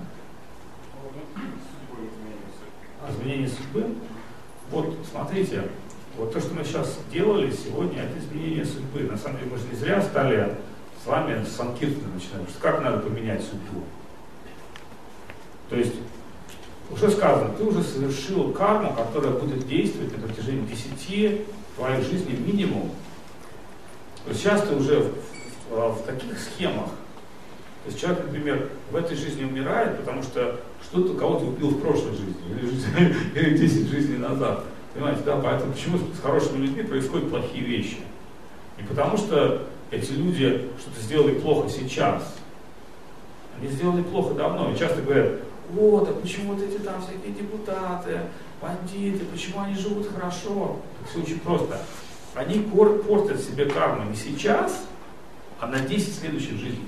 Изменение судьбы? Вот, смотрите, вот то, что мы сейчас делали сегодня, это изменение судьбы. На самом деле мы же не зря стали с вами с Санкиртана начинаем. Как надо поменять судьбу? То есть, уже сказано, ты уже совершил карму, которая будет действовать на протяжении 10 твоих жизней минимум. То есть сейчас ты уже в таких схемах. То есть человек, например, в этой жизни умирает, потому что что-то кого-то убил в прошлой жизни, или 10 жизней назад. Понимаете, да? Поэтому почему с хорошими людьми происходят плохие вещи? Не потому что эти люди что-то сделали плохо сейчас. Они сделали плохо давно. И часто говорят, вот, а почему вот эти там всякие депутаты, бандиты, почему они живут хорошо? Так все очень просто. Они портят себе карму не сейчас, а на 10 следующих жизней.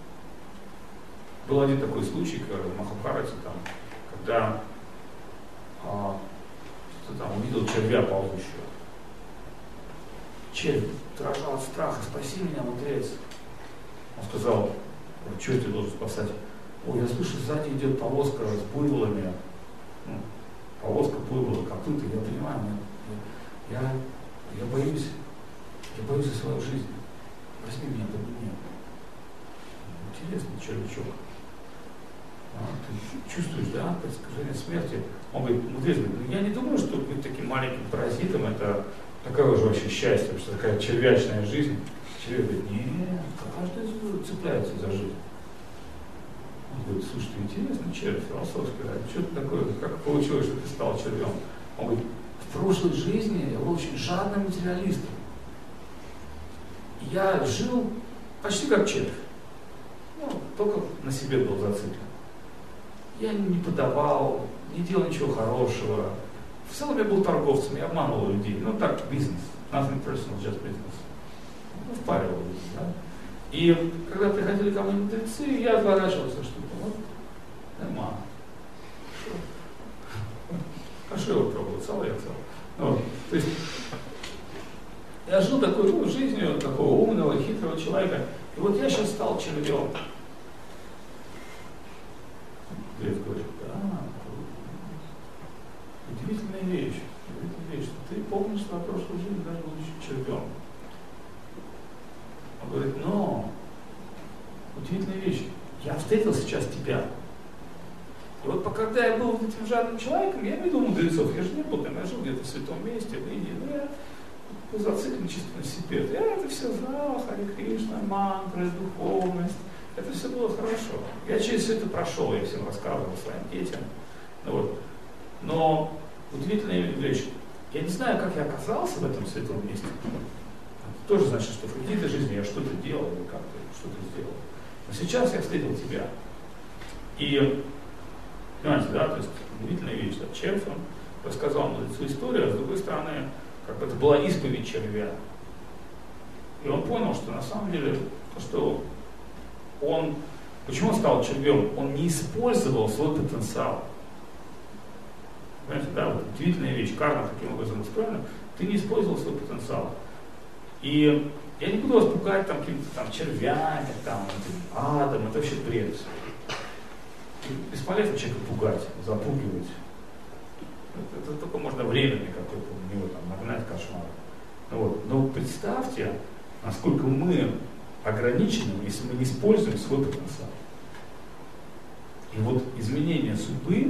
Был один такой случай в Махабхарате, когда кто-то там увидел червя ползущего. Червь дрожал от страха, спаси меня, мудрец. Он сказал, что ты должен спасать? Ой, я слышу, сзади идет повозка с буйволами. Повозка буйвола, копыта, я понимаю, я боюсь за свою жизнь. Возьми меня, подними. Интересный червячок. Ты чувствуешь, да, предсказание смерти? Он говорит, мудрец, я не думаю, что быть таким маленьким паразитом, это такое уже вообще счастье, что такая червячная жизнь. Червяк говорит, нет, каждый цепляется за жизнь. Он говорит, слушай, ты интересный червь, философский, а что ты такое, как получилось, что ты стал червем? Он говорит, в прошлой жизни я был очень жадным материалистом. Я жил почти как червь, только на себе был зациклен. Я не подавал, не делал ничего хорошего. В целом я был торговцем, я обманывал людей. Так, бизнес, nothing personal, just business. Впаривал людей, да. И когда приходили ко мне мудрецы, я отворачивался, что нема. Хорошо его пробовал, целый я цел. То есть я жил такой жизнью такого умного, хитрого человека. И вот я сейчас стал червем. Мудрец говорит, да, удивительная вещь, что ты помнишь свою прошлую жизнь, даже будучи червем. Он говорит, но удивительная вещь, я встретил сейчас тебя. И вот когда я был этим жадным человеком, я видел мудрецов, я же не был там, я жил где-то в святом месте, в Индии, но я зациклен чисто на себе. Я это все знал, Харе Кришна, мантры, духовность. Это все было хорошо. Я через все это прошел, я всем рассказывал своим детям. Вот. Но удивительная вещь. Я не знаю, как я оказался в этом святом месте. Это тоже значит, что в какие-то жизни я что-то делал или как-то что-то сделал. Но сейчас я встретил тебя. И, понимаете, да, то есть удивительная вещь. Да, Червь, он рассказал мне свою историю, а с другой стороны, как бы это была исповедь червя. И он понял, что на самом деле, то, что он, почему он стал червем? Он не использовал свой потенциал. Понимаете, да, вот удивительная вещь, карма таким образом устроена, ты не использовал свой потенциал. И я не буду вас пугать там какими-то там червями, там, адом, это вообще бред. Бесполезно человека пугать, запугивать. Это только можно временный какой-то у него там нагнать кошмар. Вот. Но представьте, насколько мы ограничены, если мы не используем свой потенциал. И вот изменение судьбы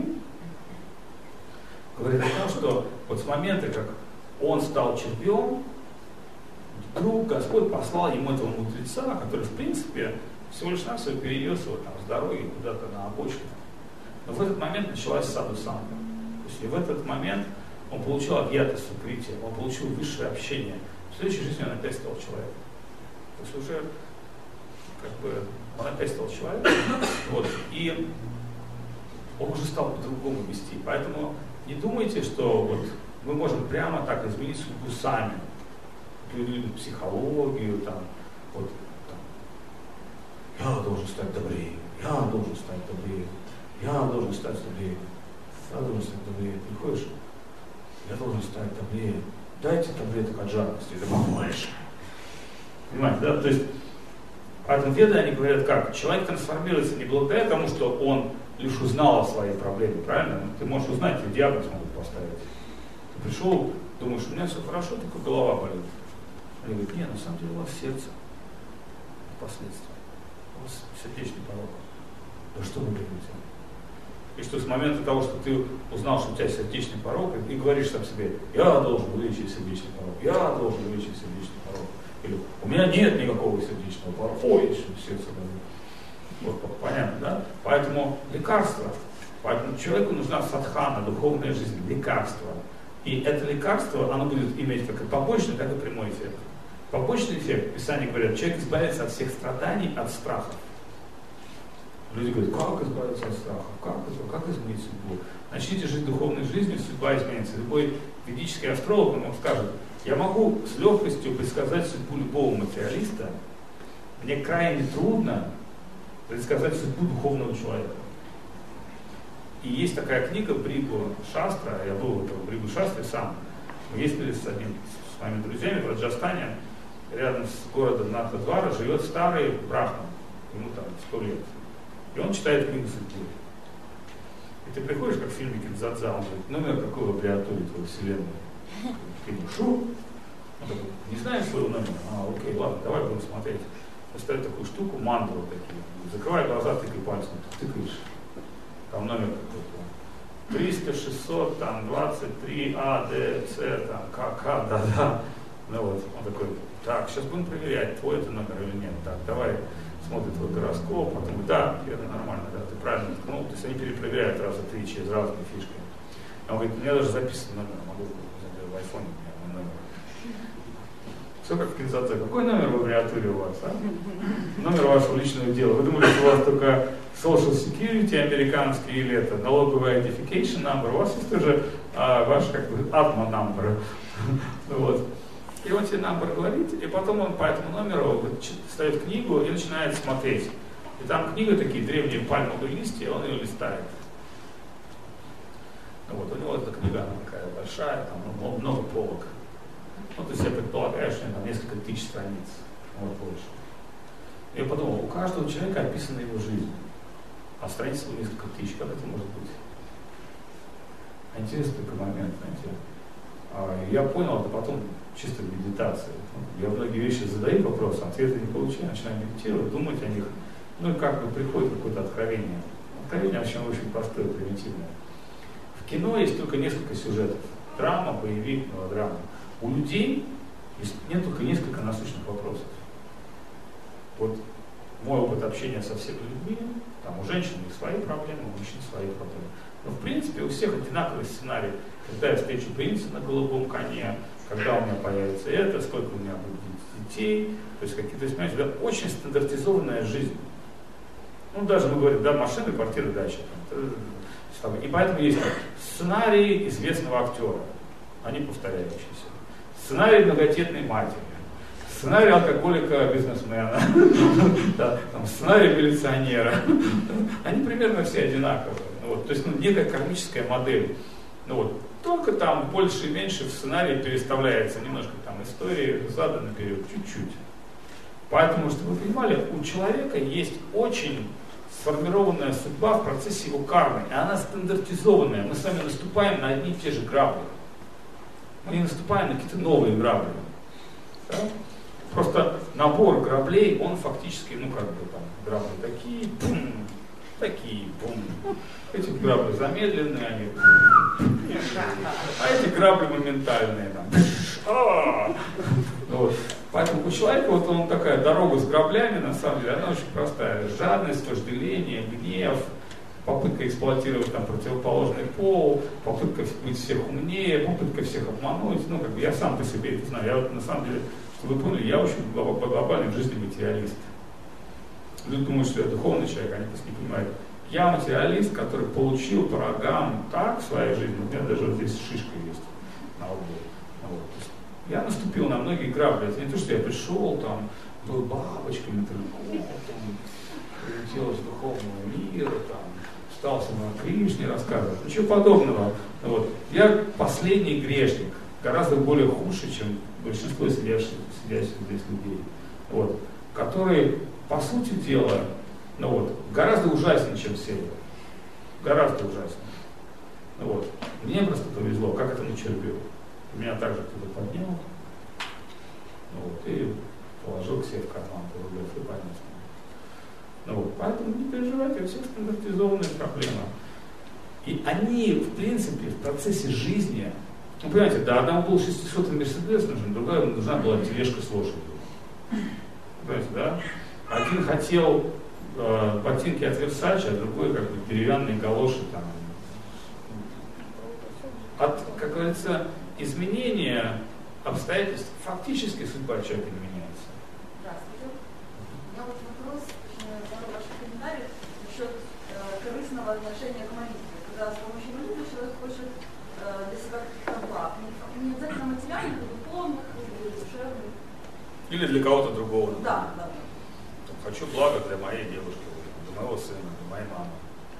говорит о том, что вот с момента, как он стал червем, вдруг Господь послал ему этого мудреца, который, в принципе, всего лишь навсего перенес его там, с дороги куда-то на обочину. Но в этот момент началась саду-санга. То есть и в этот момент он получил агьята сукрити, он получил высшее общение. В следующей жизни он опять стал человеком. То есть уже как бы он опять стал человеком. Вот, и он уже стал по-другому вести. Поэтому не думайте, что вот мы можем прямо так изменить судьбу сами. Люди любят психологию, там, вот, там, я должен стать добрее, я должен стать добрее, я должен стать добрее, я должен стать добрее. Приходишь, я должен стать добрее. Дайте таблеток от жадности, ты помоешь. Понимаете, да? То есть, поэтому веды, они говорят как? Человек трансформируется не благодаря тому, что он лишь узнал о своей проблеме, правильно? Ты можешь узнать, тебе диагноз могут поставить. Ты пришел, думаешь, у меня все хорошо, только голова болит. Они говорят, нет, на самом деле у вас сердце последствия. У вас сердечный порог. Да что вы говорите? И что с момента того, что ты узнал, что у тебя сердечный порог, и говоришь сам себе, я должен вылечить сердечный порог, я должен вылечить сердечный порог. Или у меня нет никакого сердечного порога, ой, еще сердце болит. Вот, понятно, да? Поэтому лекарство. Поэтому человеку нужна садхана, духовная жизнь, лекарство. И это лекарство, оно будет иметь как и побочный, так и прямой эффект. Побочный эффект, в Писании говорят, человек избавится от всех страданий, от страхов. Люди говорят, как избавиться от страхов, как изменить судьбу? Начните жить духовной жизнью, судьба изменится. Любой ведический астролог, он вам скажет, я могу с легкостью предсказать судьбу любого материалиста, мне крайне трудно предсказать судьбу духовного человека. И есть такая книга Бригу Шастра, я был в этом Бригу Шастре сам, мы ездили с моими друзьями в Раджастане, рядом с городом Натхадвара живет старый брахман, ему там 100 лет. И он читает книгу судьбы. И ты приходишь, как в фильме Кинзадза, он говорит, номер какой в аббревиатуре твоей вселенной? Ты говоришь, шу? Он такой, не знаешь своего номера? А, окей, ладно, давай будем смотреть. Поставь такую штуку, мантру такие. Закрывай глаза, тыкай пальцем, тыкаешь. Там номер какой-то. 300, 600, там 23, А, Д, С, там, К, да. Ну вот, он такой, так, сейчас будем проверять, твой это номер или нет. Так, давай, смотрит твой гороскоп, потом, да, это нормально, да, ты правильно ткнул. То есть они перепроверяют раза 3 через разные фишки. Он говорит, у меня даже записан номер, могу в айфоне у меня номер. Все как в Кинзадзе. Какой номер в аббревиатуре у вас, а? Номер вашего личного дела. Вы думали, что у вас только Social Security американский или это налоговый identification number. У вас есть тоже ваш как бы Atma number. Вот. И он тебе number говорит, и потом он по этому номеру ставит книгу и начинает смотреть. И там книга такие древние пальмовые листья, он ее листает. Вот, у него эта книга, она такая большая, там много полок. Ну, то есть я предполагаю, что там несколько тысяч страниц, вот больше. Я подумал, у каждого человека описана его жизнь, а страниц было несколько тысяч, как это может быть? Интересный такой момент, знаете. Я понял это потом чисто в медитации. Я многие вещи задаю вопросы, ответы не получаю, начинаю медитировать, думать о них. Ну и как бы приходит какое-то откровение. Откровение очень простое, примитивное. В кино есть только несколько сюжетов. Драма, боевик, мелодрама. У людей Нет только несколько насущных вопросов. Вот мой опыт общения со всеми людьми, там у женщин у них свои проблемы, у мужчин свои проблемы. Но в принципе у всех одинаковый сценарий. Когда я встречу принца на голубом коне, когда у меня появится это, сколько у меня будет детей, то есть какие-то, понимаете, да, очень стандартизованная жизнь. Ну, даже мы говорим, да, машина, квартира, дача. И поэтому есть сценарий известного актера, они повторяющиеся. Сценарий многодетной матери, сценарий алкоголика-бизнесмена, сценарий милиционера. Они примерно все одинаковые. То есть некая кармическая модель. Только там больше и меньше в сценарии переставляется немножко там истории задом наперед, чуть-чуть. Поэтому, чтобы вы понимали, у человека есть очень сформированная судьба в процессе его кармы, и она стандартизованная. Мы с вами наступаем на одни и те же грабли. Мы не наступаем на какие-то новые грабли. Да? Просто набор граблей, он фактически, грабли такие, бум, такие, бум. Эти грабли замедленные, они, а эти грабли моментальные. Поэтому у человека он такая дорога с граблями, на самом деле, она очень простая. Жадность, вожделение, гнев, попытка эксплуатировать противоположный пол, попытка быть всех умнее, попытка всех обмануть. Я сам по себе это знаю. Я на самом деле, чтобы вы поняли, я очень глобальный в жизни материалист. Люди думают, что я духовный человек, они просто не понимают. Я материалист, который получил по рогам так в своей жизни, у меня даже здесь шишка есть на лбу. Я наступил на многие грабли. Это не то, что я пришел, был бабочкой, мотыльком, прилетел из духовного мира, стал на Кришне рассказывать. Ничего подобного. Я последний грешник, гораздо более худший, чем большинство сидящих здесь людей. Который, по сути дела, гораздо ужаснее, чем Сева. Гораздо ужаснее. Мне просто повезло, как это начерпел. Меня также кто-то поднял, и положил к себе в карман по рублев и понес. Поэтому не переживайте, у всех стандартизованная проблема. И они, в принципе, в процессе жизни, понимаете, да, одному был 600-й Мерседес нужен, другая нужна была тележка с лошадью. Понимаете, да? Один хотел ботинки от Версачи, а другой деревянные галоши От, как говорится, изменения обстоятельств, фактически судьба человека не меняется. Здравствуйте. У меня вопрос, второй ваш комментарий насчет корыстного отношения к молитве. Когда с помощью молитвы человек хочет для себя каких-то благ. Не обязательно материальных, но духовных или душевных. Или для кого-то другого. Да. Хочу блага для моей девушки, для моего сына, для моей мамы.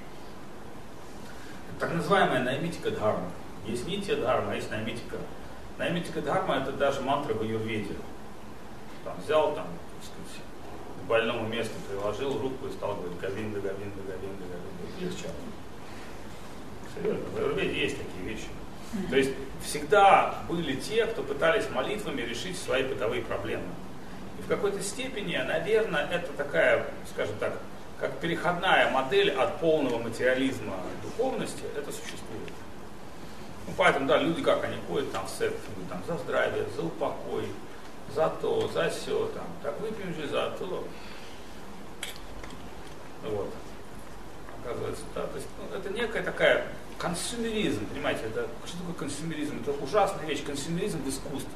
Так называемая наймитика дхарма. Есть нитья дхарма, есть наймитика. Наймитика дхарма — это даже мантра в аюрведе. Взял, так сказать, к больному месту приложил руку и стал говорить Говинда, Говинда, Говинда, Говинда. И легчало. Серьезно, в аюрведе есть такие вещи. То есть всегда были те, кто пытались молитвами решить свои бытовые проблемы. И в какой-то степени, наверное, это такая, скажем так, как переходная модель от полного материализма духовности, это существует. Поэтому, да, люди как, они ходят в церковь, за здравие, за упокой, за то, за сё, так выпьем же за то. Оказывается, да, то есть, это некая такая консюмеризм, понимаете, что такое консюмеризм? Это ужасная вещь, консюмеризм в искусстве.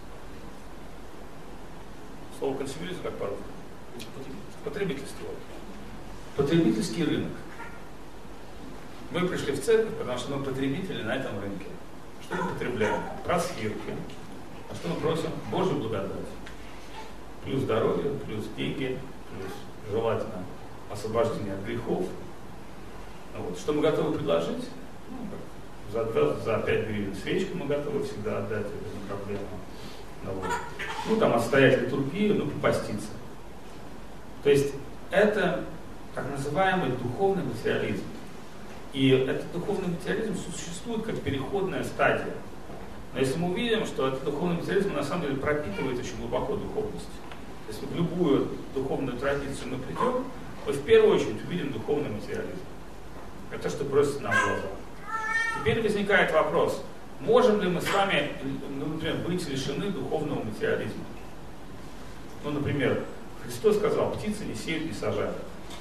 Слово консюмеризм как по-русски? Потребительство. Потребительский рынок. Мы пришли в церковь, потому что мы потребители на этом рынке. Что мы потребляем? Просфирки. А что мы просим? Божью благодать. Плюс здоровье, плюс деньги, плюс желательно освобождение от грехов. Что мы готовы предложить? За 5 гривен свечку мы готовы всегда отдать, это не проблема. Отстоять литургию, попаститься. То есть это так называемый духовный материализм. И этот духовный материализм существует как переходная стадия. Но если мы увидим, что этот духовный материализм на самом деле пропитывает очень глубоко духовность, если в любую духовную традицию мы придем, мы в первую очередь увидим духовный материализм. Это что бросится нам в глаза. Теперь возникает вопрос, Можем ли мы с вами, например, быть лишены духовного материализма? Ну, например, Христос сказал, птицы не сеют, не сажают.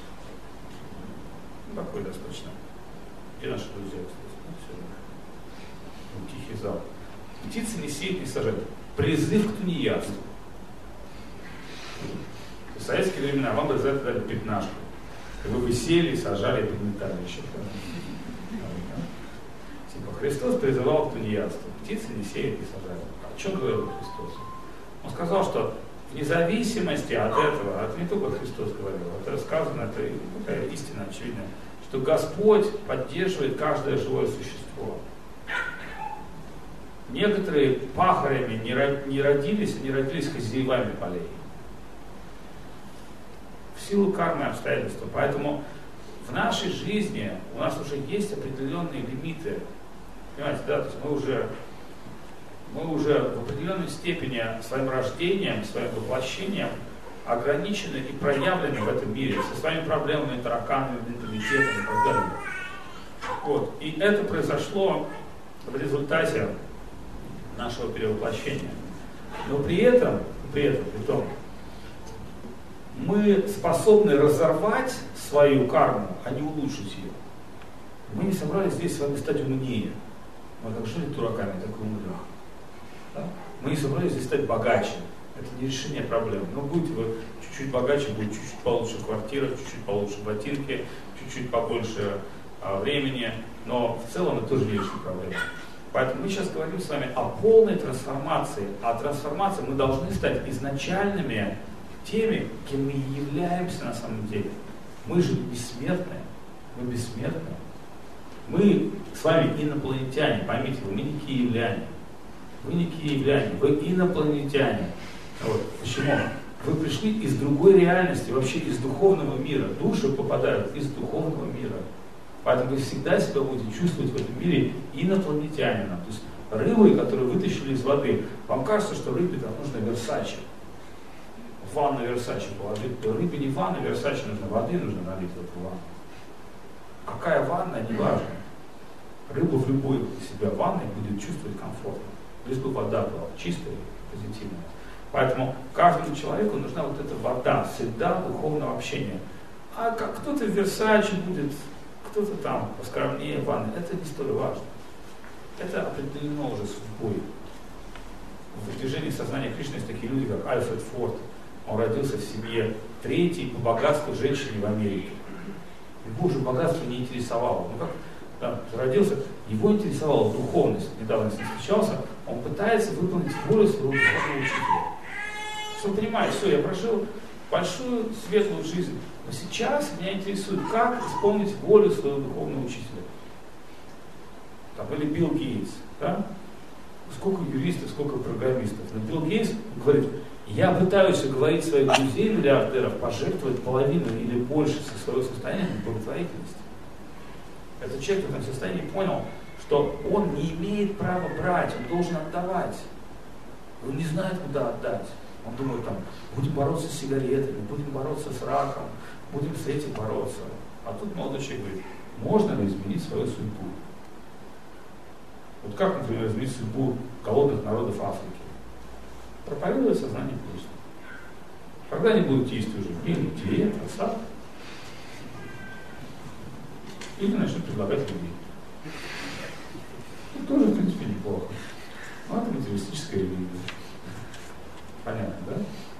Ну, такой достаточно. И наши друзья, кстати, тихий зал. Птицы не сеют, не сажают. Призыв к тунеядству. В советские времена вам бы за это дали пятнашку. Вы бы сели, сажали и подметали еще. Типа Христос призывал к тунеядству. Птицы не сеют, не сажают. О чем говорил Христос? Он сказал, что вне зависимости от этого, это не только Христос говорил, это сказано, это такая истина очевидная, что Господь поддерживает каждое живое существо. Некоторые пахарями не родились хозяевами полей. В силу кармы и обстоятельства. Поэтому в нашей жизни у нас уже есть определенные лимиты. Понимаете, да? То есть мы уже в определенной степени своим рождением, своим воплощением ограничены и проявлены в этом мире со своими проблемами, тараканами, менталитетом и так далее. Вот. И это произошло в результате нашего перевоплощения. Но при том, мы способны разорвать свою карму, а не улучшить ее. Мы не собрались здесь с вами стать умнее. Мы как жили дураками, так и умрем. Да? Мы не собрались здесь стать богаче. Это не решение проблем. Но будете вы чуть-чуть богаче, будет чуть-чуть получше квартира, чуть-чуть получше ботинки, чуть-чуть побольше времени. Но в целом это тоже не решение проблем. Поэтому мы сейчас говорим с вами о полной трансформации. А трансформации мы должны стать изначальными теми, кем мы являемся на самом деле. Мы же бессмертные. Мы бессмертные. Мы с вами инопланетяне, поймите, вы не киевляне. Вы не киевляне, вы инопланетяне. Вот. Почему? Вы пришли из другой реальности, вообще из духовного мира. Души попадают из духовного мира. Поэтому вы всегда себя будете чувствовать в этом мире инопланетянином. То есть рыбой, которую вытащили из воды. Вам кажется, что рыбе там нужно Версаче. Ванна Версаче положить. Рыбе не ванна Версаче нужно, воды нужно налить в эту ванну. Какая ванна, не важно. Рыба в любой себя ванной будет чувствовать комфортно. Лишь бы вода была чистая и позитивная. Поэтому каждому человеку нужна вот эта вода, среда духовного общения. А как кто-то в Версаче будет, кто-то там поскромнее ванны, это не столь важно. Это определено уже судьбой. В движении сознания Кришны есть такие люди, как Альфред Форд. Он родился в семье третьей по богатству женщины в Америке. Его уже богатство не интересовало. Ну как родился, его интересовала духовность. Недавно с ним встречался, он пытается выполнить волю своего духовного учителя. Что он понимает, все, я прожил большую светлую жизнь, но сейчас меня интересует, как исполнить волю своего духовного учителя. Там, или Билл Гейтс, да? Сколько юристов, сколько программистов. Но Билл Гейтс говорит, я пытаюсь уговорить своих друзей-миллиардеров пожертвовать половину или больше своего состояния на благотворительность. Этот человек в этом состоянии понял, что он не имеет права брать, он должен отдавать. Он не знает, куда отдать. Он думает, там, будем бороться с сигаретами, будем бороться с раком, будем с этим бороться. А тут молодой человек говорит, можно ли изменить свою судьбу? Вот как, например, изменить судьбу голодных народов Африки? Проповедуя сознание Кришны. Когда они будут есть уже? Диета, сад. Или начнут предлагать людей. Это тоже, в принципе, неплохо. Но это материалистическая религия. Понятно, да?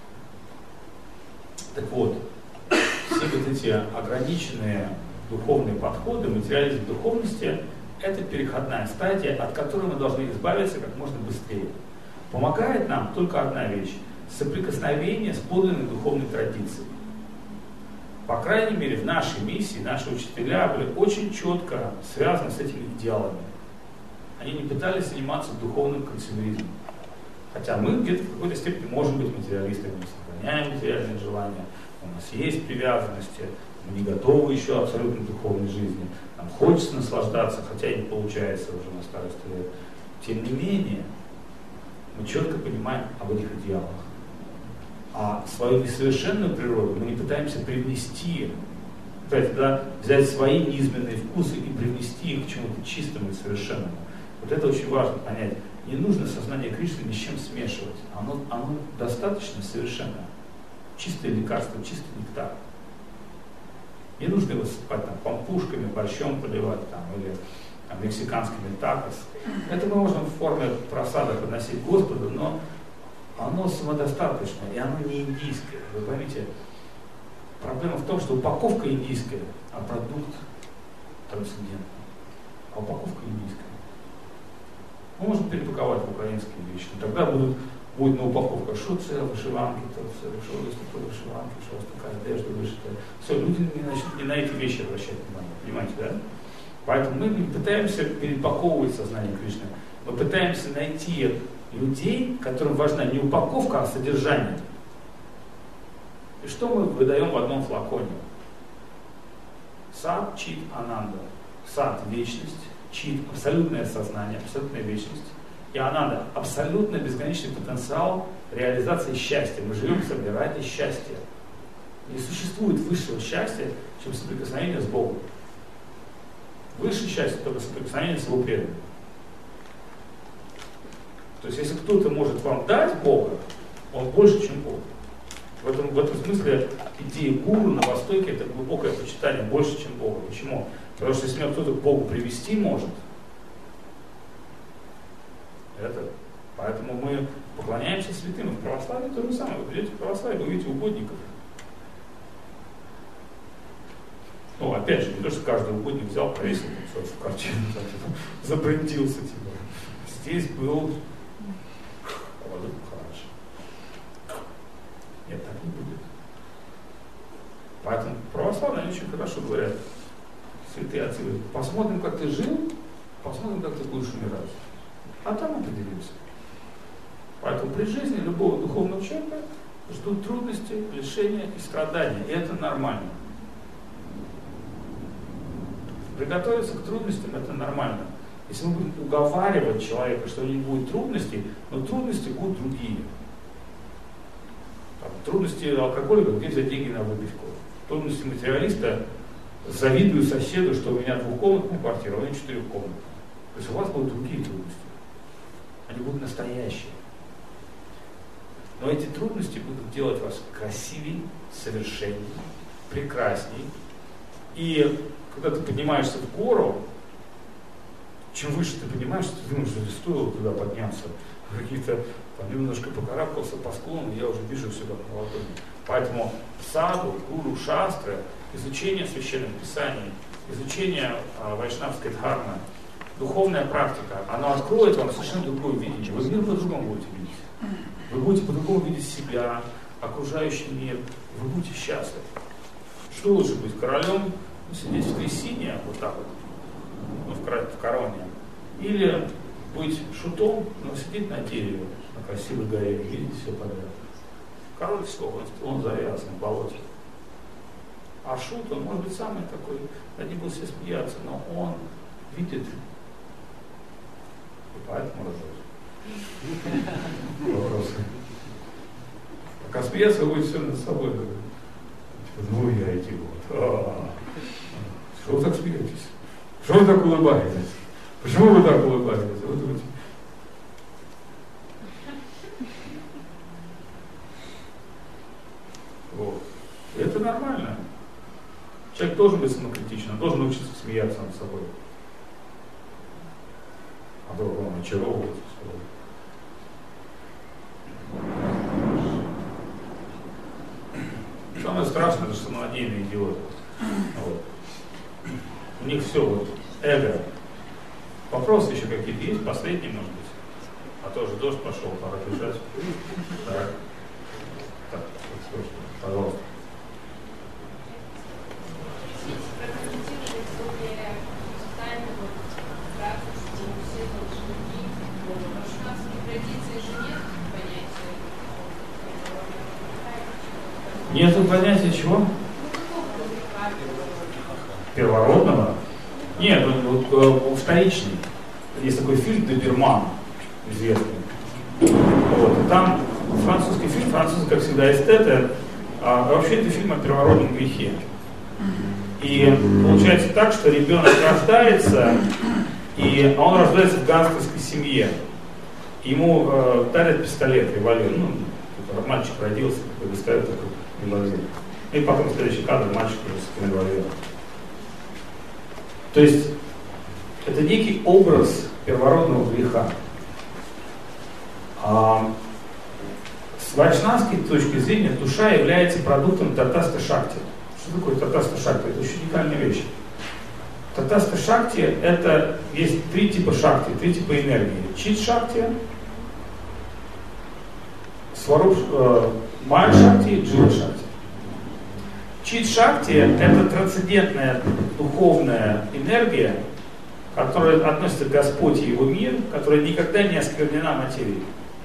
Так вот, все вот эти ограниченные духовные подходы, материализм духовности, это переходная стадия, от которой мы должны избавиться как можно быстрее. Помогает нам только одна вещь – соприкосновение с подлинной духовной традицией. По крайней мере, в нашей миссии наши учителя были очень четко связаны с этими идеалами. Они не пытались заниматься духовным консюмеризмом. Хотя мы где-то в какой-то степени можем быть материалистами, мы сохраняем материальные желания, у нас есть привязанности, мы не готовы еще абсолютно духовной жизни, нам хочется наслаждаться, хотя и не получается уже на старости лет. Тем не менее, мы четко понимаем об этих идеалах. А свою несовершенную природу мы не пытаемся привнести, да, взять свои низменные вкусы и привнести их к чему-то чистому и совершенному. Вот это очень важно понять. Не нужно сознание Кришны ни с чем смешивать. Оно достаточно совершенно. Чистое лекарство, чистый нектар. Не нужно его сыпать там пампушками, борщом поливать там, или там, мексиканскими такос. Это мы можем в форме просада подносить Господу, но оно самодостаточно, и оно не индийское. Вы поймите, проблема в том, что упаковка индийская, а продукт трансцендентный. А упаковка индийская. Мы можем перепаковать в украинские вещи, но тогда будет на упаковках, что це вышиванки, то все, что такое вышиванки, что у вас такая одежда вышитая. Все, люди не на эти вещи обращать внимание, понимаете, да? Поэтому мы не пытаемся перепаковывать сознание Кришны, мы пытаемся найти людей, которым важна не упаковка, а содержание. И что мы выдаем в одном флаконе? Сад, чит, ананда. Сад – вечность, чит – абсолютное сознание, абсолютная вечность. И ананда – абсолютно бесконечный потенциал реализации счастья. Мы живем в себе ради счастья. Не существует высшего счастья, чем соприкосновение с Богом. Высшее счастье – только соприкосновение с Его преданным. То есть, если кто-то может вам дать Бога, он больше, чем Бог. В этом смысле идея гуру на Востоке – это глубокое почитание больше, чем Бога. Почему? Потому что если меня кто-то к Богу привести может, поэтому мы поклоняемся святым. И в православии то же самое. Вы придете в православие, вы видите угодников. Ну, опять же, не то, что каждый угодник взял, повесил в картину, забрендился, типа. Здесь был хорошо. Нет, так не будет. Поэтому православные они очень хорошо говорят, святые отцы говорят, посмотрим, как ты жил, посмотрим, как ты будешь умирать. А там определимся. Поэтому при жизни любого духовного человека ждут трудности, лишения и страдания. И это нормально. Приготовиться к трудностям – это нормально. Если мы будем уговаривать человека, что не будет трудностей, но трудности будут другие. Там, трудности алкоголика, где взять деньги на выпивку. Трудности материалиста, завидую соседу, что у меня двухкомнатная квартира, а у меня 4-комнатная. То есть у вас будут другие трудности. Они будут настоящие. Но эти трудности будут делать вас красивее, совершеннее, прекрасней. И когда ты поднимаешься в гору, чем выше ты поднимаешься, ты думаешь, что стоило туда подняться. Какие-то там немножко покарабкался по склону, я уже вижу все как на ладони. Поэтому саду, гуру, шастры, изучение священных писаний, изучение вайшнавской дхармы, духовная практика, она откроет вам совершенно другое видение. Вы мир по-другому будете видеть. Вы будете по-другому видеть себя, окружающий мир. Вы будете счастливы. Что лучше быть, королем, сидеть в трясине, вот так вот, ну, в короне, или быть шутом, но сидеть на дереве, на красивой горе, видеть все подряд. Король все, он завязан в болоте. А шут, он может быть самый такой, над ним будут все смеяться, но он видит, и поэтому рожает. Вопросы. Пока смеяться, вы будете все над собой. Ну, я идиот. Что вы так смеетесь? Что вы так улыбаетесь? Почему вы так улыбаетесь? Вот вы... Вот. И это нормально. Человек должен быть самокритичным, должен научиться смеяться над собой. А то он очаровывается. Самое страшное, это что самонадеянные идиоты. Вот. У них все вот эго. Вопросы еще какие-то есть? Последние, может быть? А то уже дождь пошел, пора бежать. Так. Так, пожалуйста. Нету понятия чего? Первородного? Нет, он вторичный. Есть такой фильм «Доберман», известный. Вот, и там французский фильм, французы, как всегда, эстеты, а вообще это фильм о первородном грехе. И получается так, что ребенок рождается, И он рождается в гангстерской семье. Ему дарят пистолет, револьвер. Мальчик родился, достает такой револьвер. И потом следующий кадр, мальчик уже с этим револьвером. То есть это некий образ первородного греха. С вайшнавской точки зрения душа является продуктом татаста шакти. Что такое татаста шакти? Это очень уникальная вещь. Татаста шакти — это есть три типа шакти, три типа энергии. Чит шакти, сваруп, майя шакти и джива шакти. Чит шакти — это трансцендентная духовная энергия, которая относится к Господь и Его мир, которая никогда не осквернена материей.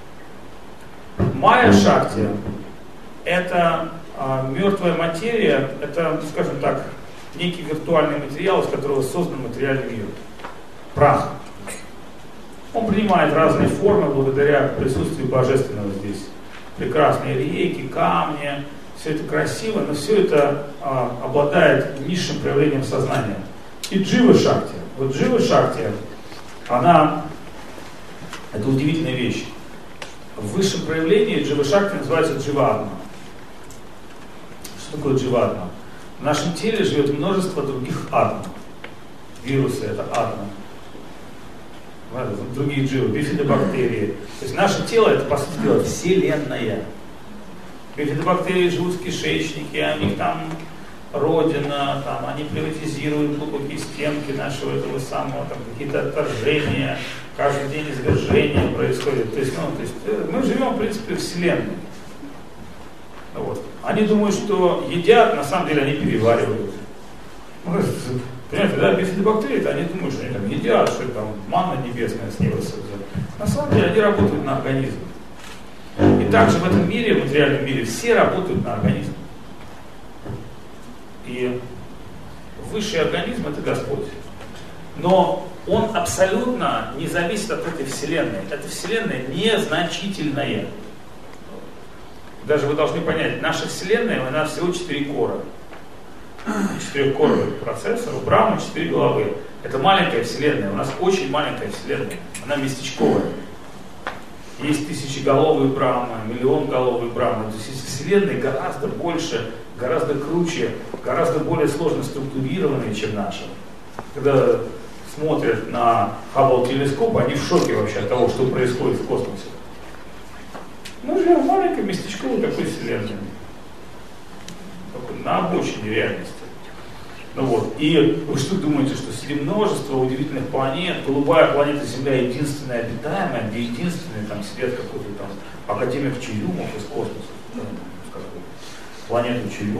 Майя шакти — это мертвая материя, это, скажем так, некий виртуальный материал, из которого создан материальный мир. Прах. Он принимает разные формы благодаря присутствию божественного здесь. Прекрасные реки, камни, все это красиво, но все это обладает низшим проявлением сознания. И джива шакти. Вот джива шакти, это удивительная вещь. В высшем проявлении джива шакти называется дживадма. Что такое дживадма? В нашем теле живет множество других атомов. Вирусы — это атомы. Другие дживы, бифидобактерии. То есть наше тело — это, по сути дела, вселенная. Бифидобактерии живут в кишечнике, у них там родина, там, они приватизируют глубокие стенки нашего этого самого, там какие-то отторжения, каждый день извержения происходит. То есть мы живем, в принципе, в вселенной. Вот. Они думают, что едят, на самом деле они переваривают. Понимаете, да, бифидобактерии, они думают, что они там едят, что там манна небесная с неба сойдет. На самом деле они работают на организм. И также в этом мире, в материальном мире, все работают на организм. И высший организм — это Господь. Но он абсолютно не зависит от этой вселенной. Эта вселенная незначительная. Даже вы должны понять, наша вселенная, у нас всего 4 кора. 4-коровый процессор, у Брахмы 4 головы. Это маленькая вселенная, у нас очень маленькая вселенная. Она местечковая. Есть тысячеголовые Брахмы, миллионголовые Брахмы. То есть вселенные гораздо больше, гораздо круче, гораздо более сложно структурированные, чем наша. Когда смотрят на Хаббл телескоп, они в шоке вообще от того, что происходит в космосе. Мы живем в маленькой местечковой такой вселенной. На обочине реальности. И вы что думаете, что среди множества удивительных планет, голубая планета Земля единственная обитаемая, где единственные там сидят какой-то там академик Чаюмов из космоса, планету Чаюмов,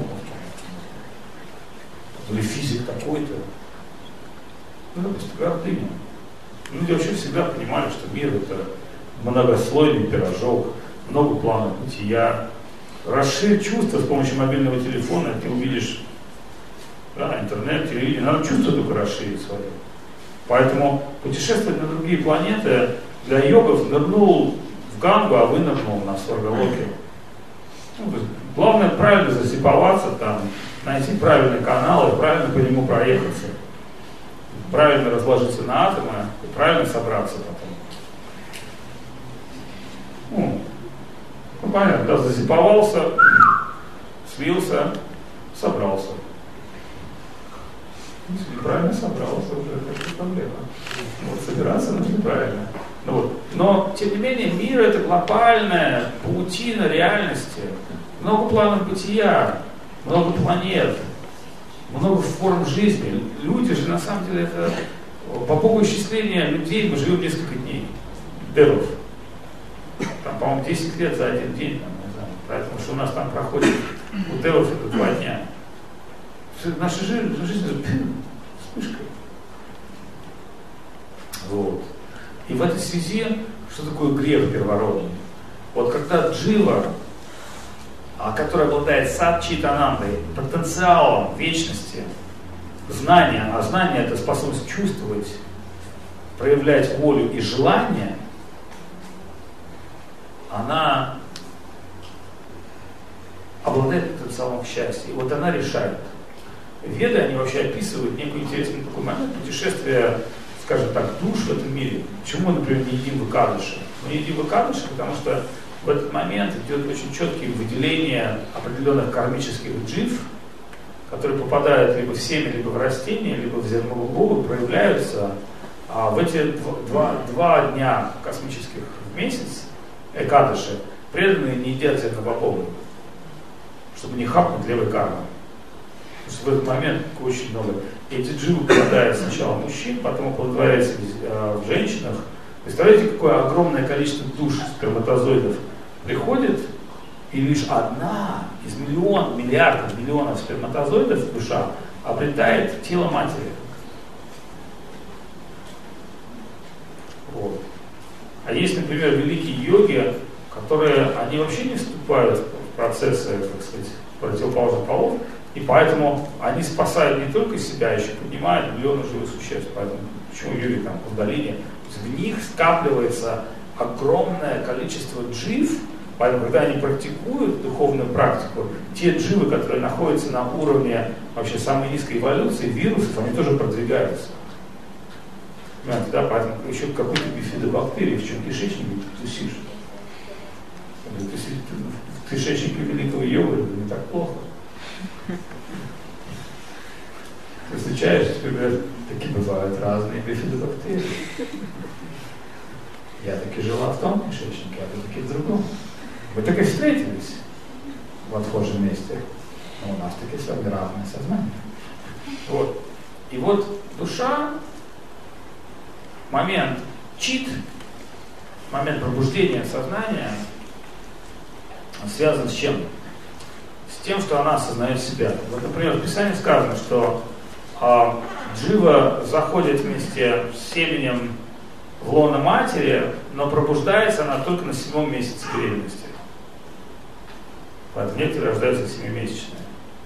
или физик такой-то. Это просто гордыня. Люди вообще всегда понимали, что мир — это многослойный пирожок, много планов бытия. Расширь чувства с помощью мобильного телефона, ты увидишь, да, интернет, телевидение, надо чувства только расширить свое. Поэтому путешествовать на другие планеты для йогов нырнул в Гангу, а вынырнул на Сваргалоке. Главное правильно засиповаться там, найти правильный канал и правильно по нему проехаться. Правильно разложиться на атомы и правильно собраться потом. Понятно, да, засиповался, слился, собрался. Если неправильно собрался, уже это проблема. Собираться нужно правильно. Но, тем не менее, мир — это глобальная паутина реальности. Много планов бытия, много планет, много форм жизни. Люди же, на самом деле, это по Богу исчисления людей мы живем несколько дней. Девов. Там, по-моему, 10 лет за один день, там, не знаю, поэтому что у нас там проходит у девов это 2 дня. Наша жизнь вспышка. И в этой связи, что такое грех первородный? Вот когда джива, который обладает сад-чит-анандой, потенциалом вечности, знания, а знание — это способность чувствовать, проявлять волю и желание, она обладает потенциалом счастья. И вот она решает. Веды, они вообще описывают некую интересную такой момент путешествия скажем так, душ в этом мире. Почему мы, например, не едим выкадыши? Мы не едим выкадыши, потому что в этот момент идет очень четкие выделения определенных кармических джив, которые попадают либо в семя, либо в растение, либо в зерновую, проявляются в эти два дня космических в месяц, экадыши, преданные не едят зерновобобы, чтобы не хапнуть левой кармы. Потому что в этот момент очень много. Эти дживы попадают сначала в мужчин, потом оплодотворяются в женщинах. Представляете, какое огромное количество душ сперматозоидов приходит, и лишь одна из миллиардов сперматозоидов, душа, обретает тело матери. Вот. А есть, например, великие йоги, которые, они вообще не вступают в процессы, так сказать, противоположных полов, и поэтому они спасают не только себя, еще поднимают миллионы живых существ. Поэтому почему йоги там кундалини? В них скапливается огромное количество джив, поэтому когда они практикуют духовную практику, те дживы, которые находятся на уровне вообще самой низкой эволюции, вирусов, они тоже продвигаются. Понимаете, да? Поэтому еще какой-то бифидобактерии в чем кишечнике тусишь. В кишечнике великого йога не так плохо. Ты встречаешь, например, такие бывают разные бифидобактерии. Я таки жила в том кишечнике, а ты таки в другом. Мы так и встретились в отхожем месте. Но у нас таки с вами разное сознание. Вот. И вот душа, момент чит, момент пробуждения сознания связан с чем? С тем, что она осознает себя. Вот, например, в Писании сказано, что джива заходит вместе с семенем в лоно матери, но пробуждается она только на 7-м месяце беременности. Поэтому некоторые рождаются 7-месячные.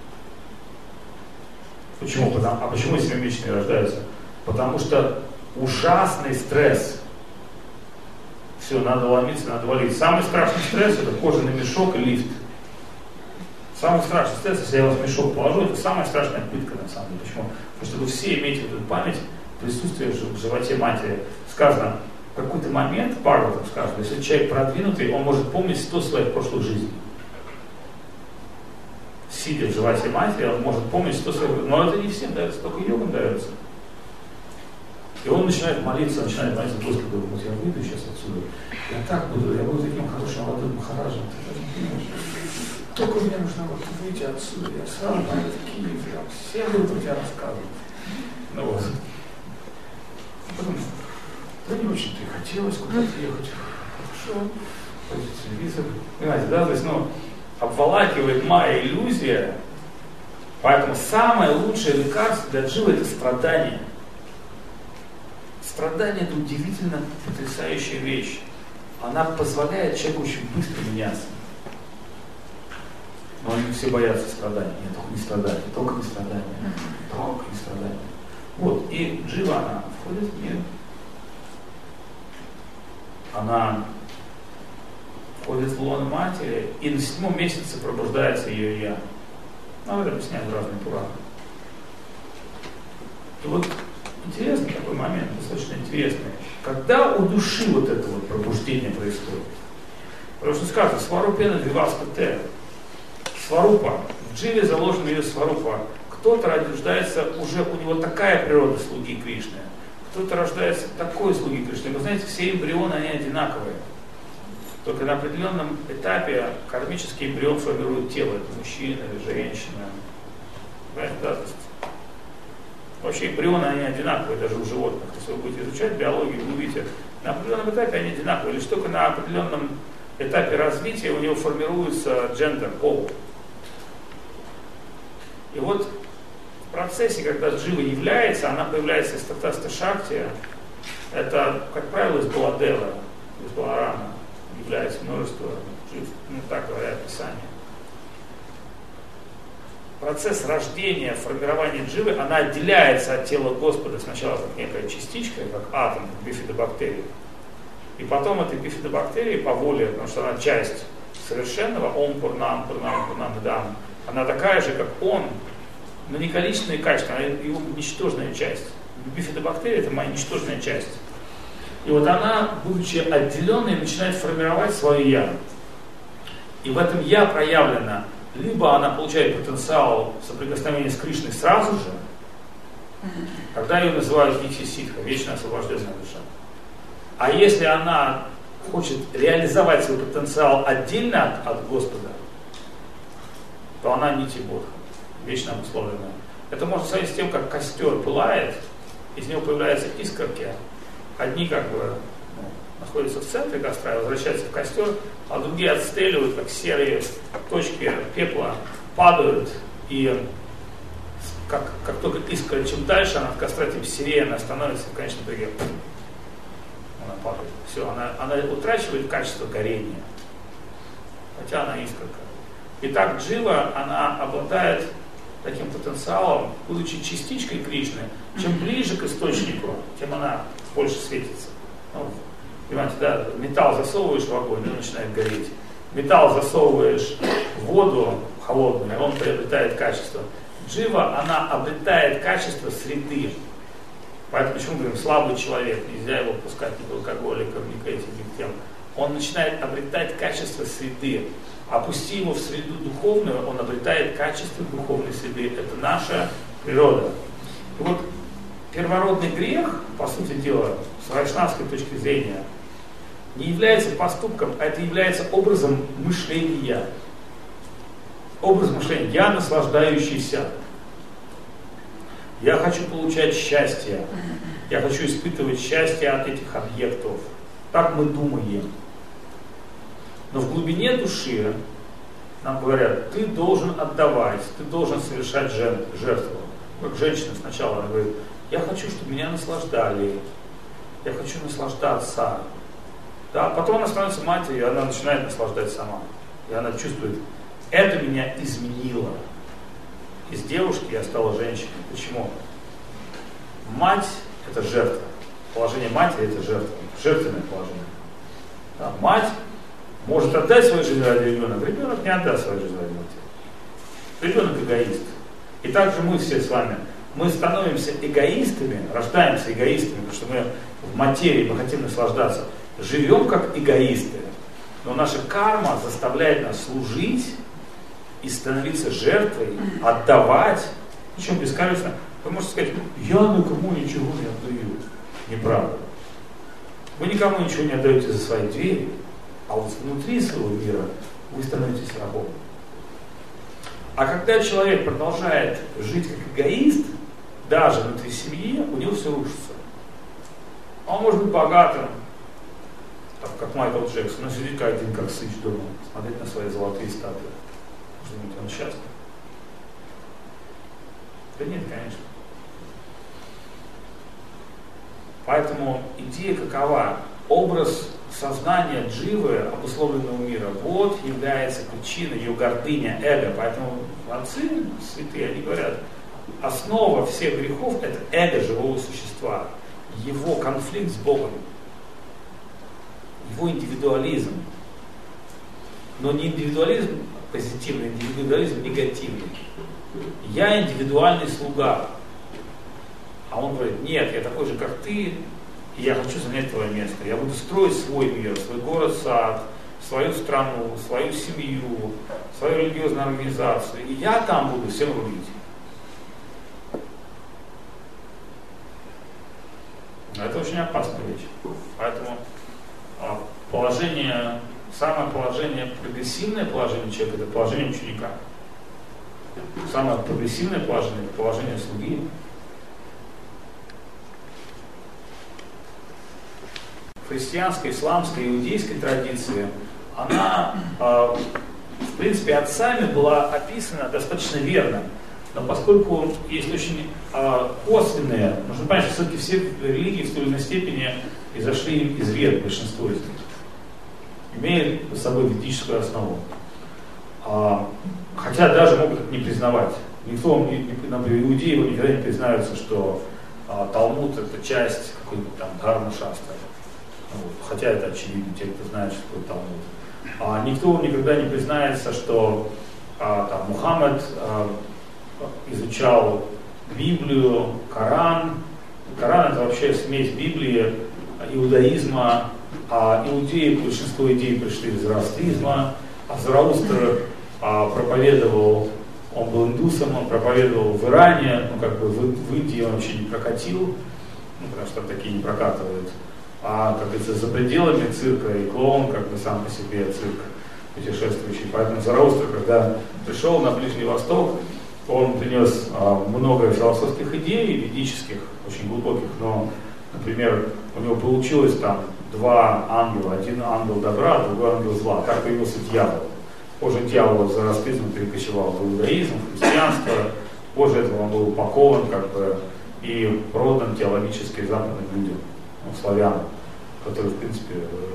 Почему? Почему 7-месячные рождаются? Потому что ужасный стресс. Все, надо ломиться, надо валить. Самый страшный стресс — это кожаный мешок и лифт. Самый страшный стресс, если я вас в мешок положу, это самая страшная пытка на самом деле. Почему? Потому что вы все имеете эту память присутствия в животе матери. Сказано, в какой-то момент, Парватам сказано, если человек продвинутый, он может помнить 100 своих прошлых жизней. Сидя в животе матери, он может помнить 100 своих. Но это не всем дается, только йогам дается. И он начинает молиться, Господи, вот я выйду сейчас отсюда, я буду таким хорошим молодым махараджем. Только мне нужно вот выйти отсюда, я сразу пойду в Киев, я всем буду про тебя рассказывать. Ну вот. Потом, да не очень-то и хотелось куда-то ехать. Хорошо, пойти телевизор. Понимаете, да, то есть, обволакивает майя иллюзия, поэтому самое лучшее лекарство для дживы — это страдание. Страдание — это удивительно потрясающая вещь. Она позволяет человеку очень быстро меняться. Но они все боятся страдания. Нет, только не страдания, только не страдания, только не страдания. Вот, и джива, она входит в мир. Она входит в лоно матери, и на 7-м месяце пробуждается ее я. Ну, это объясняют разные пураны. И вот интересный такой момент, достаточно интересный. Когда у души вот это вот пробуждение происходит? Потому что сказано, сварупена виваспате. Сварупа. В дживе заложена ее сварупа. Кто-то рождается, уже у него такая природа слуги Кришны. Кто-то рождается такой слуги Кришны. Вы знаете, все эмбрионы, они одинаковые. Только на определенном этапе кармический эмбрион формирует тело. Это мужчина или женщина. Понимаете, да? Вообще эмбрионы, они одинаковые даже у животных. Если вы будете изучать биологию, вы увидите, на определенном этапе они одинаковые. Лишь только на определенном этапе развития у него формируется джендер, пол. И вот в процессе, когда джива является, она появляется из татаста-шакти, это, как правило, из Баладева, из Баларама является множество джив, так говорят Писания. Процесс рождения, формирования дживы, она отделяется от тела Господа сначала как некая частичка, как атом бифидобактерии. И потом этой бифидобактерии по воле, потому что она часть совершенного, ом пурнам, пурнам, пурнам, дам, она такая же, как он, но не количественное качество, она его ничтожная часть. бифидобактерия — это моя ничтожная часть. И вот она, будучи отделенной, начинает формировать свое «я». И в этом «я» проявлено, либо она получает потенциал соприкосновения с Кришной сразу же, тогда ее называют нитья-ситха, вечно освобожденная душа. А если она хочет реализовать свой потенциал отдельно от Господа, то она нитья-бодха, вечно обусловленная. Это можно сравнить с тем, как костер пылает, из него появляются искорки. Одни как бы находятся в центре костра и возвращаются в костер, а другие отстреливают, как серые точки пепла, падают, и как только искра, чем дальше она от костра, тем серее она становится, в конечном итоге она падает. Все, она утрачивает качество горения, хотя она искорка. Итак, джива, она обладает таким потенциалом, будучи частичкой Кришны. Чем ближе к источнику, тем она больше светится. Ну, понимаете, да, металл засовываешь в огонь, он начинает гореть. Металл засовываешь в воду холодную, он приобретает качество. Джива, она обретает качество среды. Поэтому почему мы говорим, слабый человек, нельзя его пускать ни к алкоголикам, ни к этим, ни к тем. Он начинает обретать качество среды. Опусти его в среду духовную, он обретает качество духовной среды. Это наша природа. И вот первородный грех, по сути дела, с вайшнавской точки зрения, не является поступком, а это является образом мышления. Образ мышления. Я наслаждающийся. Я хочу получать счастье. Я хочу испытывать счастье от этих объектов. Так мы думаем. Но в глубине души нам говорят, ты должен отдавать, ты должен совершать жертву. Как женщина сначала она говорит, я хочу, чтобы меня наслаждали, я хочу наслаждаться. Да, потом она становится матерью, и она начинает наслаждать сама. И она чувствует, это меня изменило. Из девушки я стала женщиной. Почему? Мать – это жертва. Положение матери – это жертва. Жертвенное положение. Да, мать может отдать свою жизнь ради ребенка, ребенок не отдаст свою жизнь ради матери. Ребенок эгоист. И также мы все с вами, мы становимся эгоистами, рождаемся эгоистами, потому что мы в материи, мы хотим наслаждаться. Живем как эгоисты, но наша карма заставляет нас служить и становиться жертвой, отдавать, причем бескорыстно. Вы можете сказать, я никому ничего не отдаю. Неправда. Вы никому ничего не отдаете за свои двери, а вот внутри своего мира вы становитесь рабом. А когда человек продолжает жить как эгоист, даже внутри семьи, у него все рушится. Он может быть богатым, как Майкл Джексон, но сидит один как сыч дома, смотреть на свои золотые статуи. Может быть, он счастлив? Да нет, конечно. Поэтому идея какова? Образ сознания дживы, обусловленного мира, вот является причиной ее гордыня, эго. Поэтому отцы святые, они говорят, основа всех грехов – это эго живого существа, его конфликт с Богом, его индивидуализм. Но не индивидуализм позитивный, индивидуализм негативный. Я индивидуальный слуга. А он говорит, нет, я такой же, как ты, и я хочу занять твое место. Я буду строить свой мир, свой город-сад, свою страну, свою семью, свою религиозную организацию. И я там буду всем рулить. Это очень опасная вещь. Поэтому самое прогрессивное положение человека – это положение ученика. Самое прогрессивное положение – это положение слуги. Христианской, исламской, иудейской традиции, она, в принципе, отцами была описана достаточно верно. Но поскольку есть очень косвенные, нужно понять, что все-таки все религии в той или иной степени изошли из вед, большинство из них, имеют с собой ведическую основу. Хотя даже могут это не признавать. Никто, например, иудеи никогда не признаются, что Талмуд это часть какой-нибудь там Дхарма-шастры. Хотя это очевидно, те, кто знает, что такое Талмуд. Никто никогда не признается, что там, Мухаммад изучал Библию, Коран, Коран — это вообще смесь Библии, иудаизма, а иудеи, большинство идей пришли из зороастризма, а Зараустр проповедовал, он был индусом, он проповедовал в Иране, ну как бы в Индии он вообще не прокатил, ну потому что там такие не прокатывают, а как говорится, за пределами цирка и клоун как бы сам по себе цирк путешествующий. Поэтому Зараустр, когда пришел на Ближний Восток, он принес много философских идей, ведических, очень глубоких, но, например, у него получилось там два ангела, один ангел добра, другой ангел зла. Так появился дьявол. Позже дьявол из зороастризма перекочевал в иудаизм, в христианство. Позже этого он был упакован как бы и продан теологически западным людям, ну, славянам, которые, в принципе,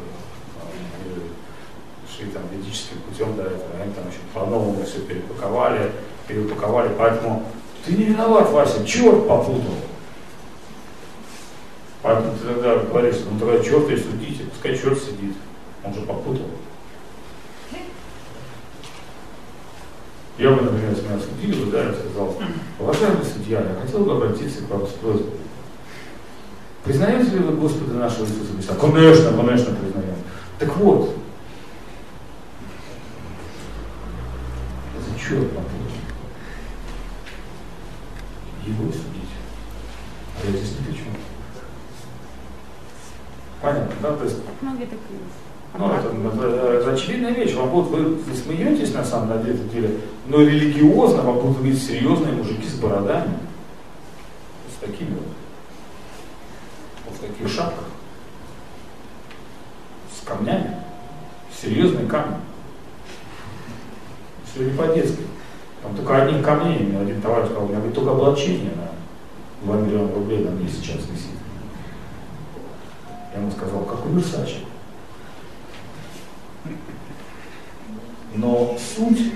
шли там ведическим путем до этого. Они там еще по-новому все перепаковали. Поэтому ты не виноват, Вася, черт попутал. Поэтому ты тогда говоришь, ну тогда черт и судите, пускай черт сидит, он же попутал. Я бы, например, если меня судили бы, да, я сказал, уважаемый судья, я хотел бы обратиться к вам с просьбой. Признаете ли вы Господа нашего Иисуса Христа? Конечно, признаем. Так вот, за черт попутал. Его судить. А я здесь ни при чем. Понятно, да? То есть, многие такие. это очевидная вещь. Вам будут, вы смеетесь на самом деле, но религиозно вам будут видеть серьезные мужики с бородами. С такими вот в таких шапках. С камнями. Серьезные камни. Все не по-детски. Там только одних камней, мне один товарищ сказал, у меня только облачение на 2 миллиона рублей на мне сейчас висит. Я ему сказал, какой Версаче. Но суть,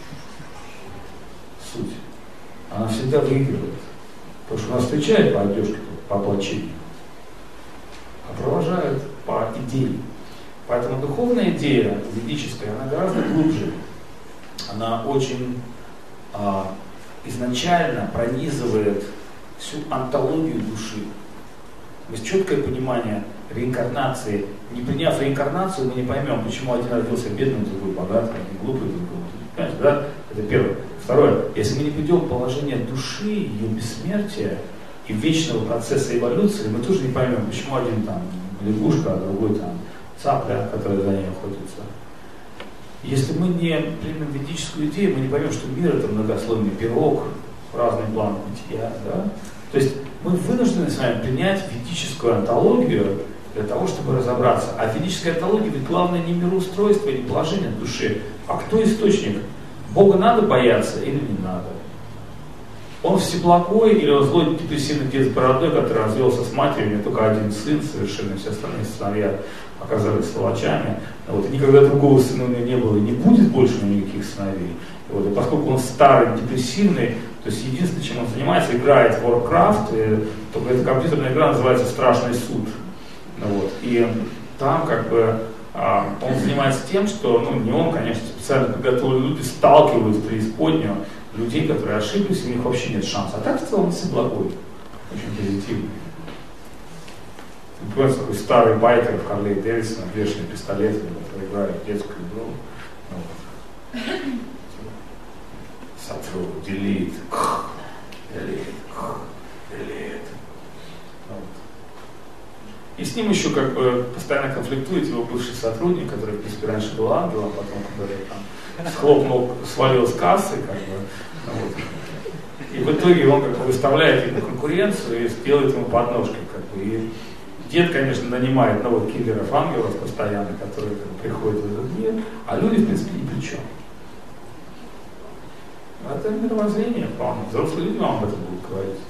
она всегда выигрывает. Потому что нас встречают по одежке, по облачению, а провожают по идее. Поэтому духовная идея ведическая, она гораздо глубже. Она очень изначально пронизывает всю онтологию души. То есть четкое понимание реинкарнации. Не приняв реинкарнацию, мы не поймем, почему один родился бедным, другой богатым, один глупый, другой. Понимаете, да? Это первое. Второе. Если мы не придем в положение души, ее бессмертия и вечного процесса эволюции, мы тоже не поймем, почему один там лягушка, а другой там цапля, которая за ней охотится. Если мы не примем ведическую идею, мы не поймем, что мир это многослойный пирог, разный план бытия. Да? То есть мы вынуждены с вами принять ведическую онтологию для того, чтобы разобраться. А ведическая онтология ведь главное не мироустройство, не положение души, а кто источник. Бога надо бояться или не надо? Он всеплохой или он злой депрессивный дед с бородой, который развелся с матерью, у него только один сын, совершенно все остальные сыновья оказались сволочами. Вот, и никогда другого сына у него не было и не будет больше никаких сыновей. Вот, и поскольку он старый, депрессивный, то есть единственное, чем он занимается, играет в Warcraft, только эта компьютерная игра называется «Страшный суд». Вот, и там как бы он занимается тем, что, ну не он, конечно, специально подготовленные люди сталкивают в преисподнюю людей, которые ошиблись, у них вообще нет шанса. А так в целом все благой, очень позитивный. Например, такой старый байкер в Харлей Дэвидсон, вешаный пистолет, который играет в детскую игру. Вот. Сотру, делит, делит. И с ним еще как бы постоянно конфликтует его бывший сотрудник, который, в принципе, раньше был ангелом, потом, когда там схлопнул, свалил с кассы, как бы, вот. И в итоге он как бы выставляет ему конкуренцию и делает ему подножки, как бы. И дед, конечно, нанимает новых киллеров, ангелов постоянно, которые как бы, приходят в этот мир, а люди, в принципе, ни при чем. Это мировоззрение вполне. Взрослые люди вам об этом будут говорить.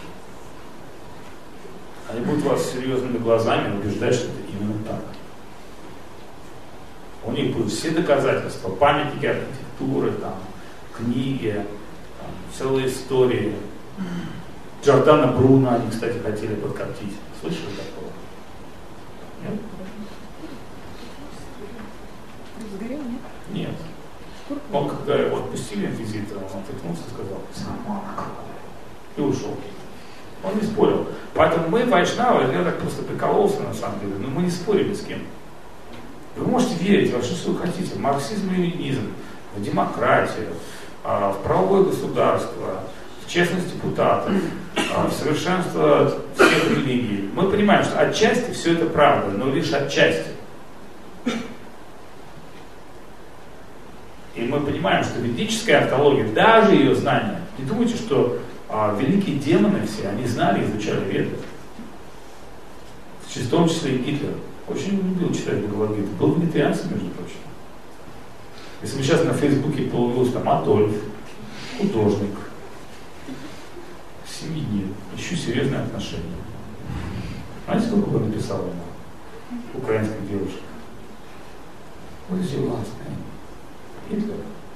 Они будут вас серьезными глазами убеждать, что это именно так. У них будут все доказательства, памятники архитектуры, там, книги, там, целые истории. Джордано Бруно они, кстати, хотели подкоптить. Слышали такого? Нет? Сгорел, нет? Нет. Он, когда его отпустили инквизитора, он отряхнулся и сказал: и ушел. Он не спорил. Поэтому мы, вайшнавы, я так просто прикололся на самом деле, но мы не спорим ни с кем. Вы можете верить во что вы хотите, в марксизм и ленинизм, в демократию, в правовое государство, в честность депутатов, в совершенство всех религий. Мы понимаем, что отчасти все это правда, но лишь отчасти. И мы понимаем, что ведическая археология, даже ее знания, не думайте, что великие демоны все, они знали, изучали Веды. В том числе и Гитлер. Очень любил читать Бхагавад-гиту. Был вегетарианцем, между прочим. Если бы сейчас на Фейсбуке появился там Адольф, художник, семьянин, ищу серьезные отношения. Знаете, сколько бы написал ему украинских девушек? What is your last name? Гитлер.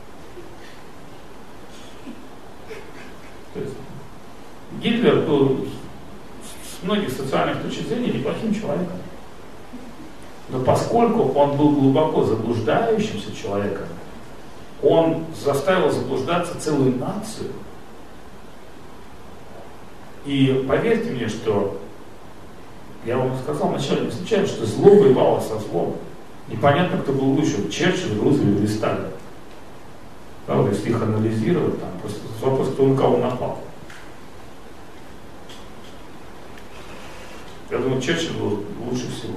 То есть Гитлер был с многих социальных точек зрения неплохим человеком. Но поскольку он был глубоко заблуждающимся человеком, он заставил заблуждаться целую нацию. И поверьте мне, что я вам сказал вначале, не случайно, что зло воевало со злом. Непонятно, кто был лучше, Черчилль, Рузвельт или Сталин. Правда, если их анализировать, там просто вопрос, кто на кого напал. Я думаю, Черчилль был лучше всего.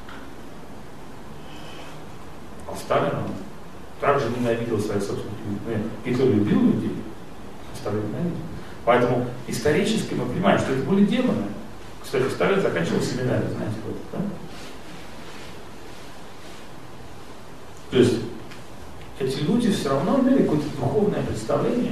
А Сталин он также ненавидел своих собственных людей. Гитлер любил людей, а Сталин ненавидел. Поэтому исторически мы понимаем, что это были демоны. Кстати, Сталин заканчивал семинарию, знаете, вот, да? То есть эти люди все равно имели какое-то духовное представление,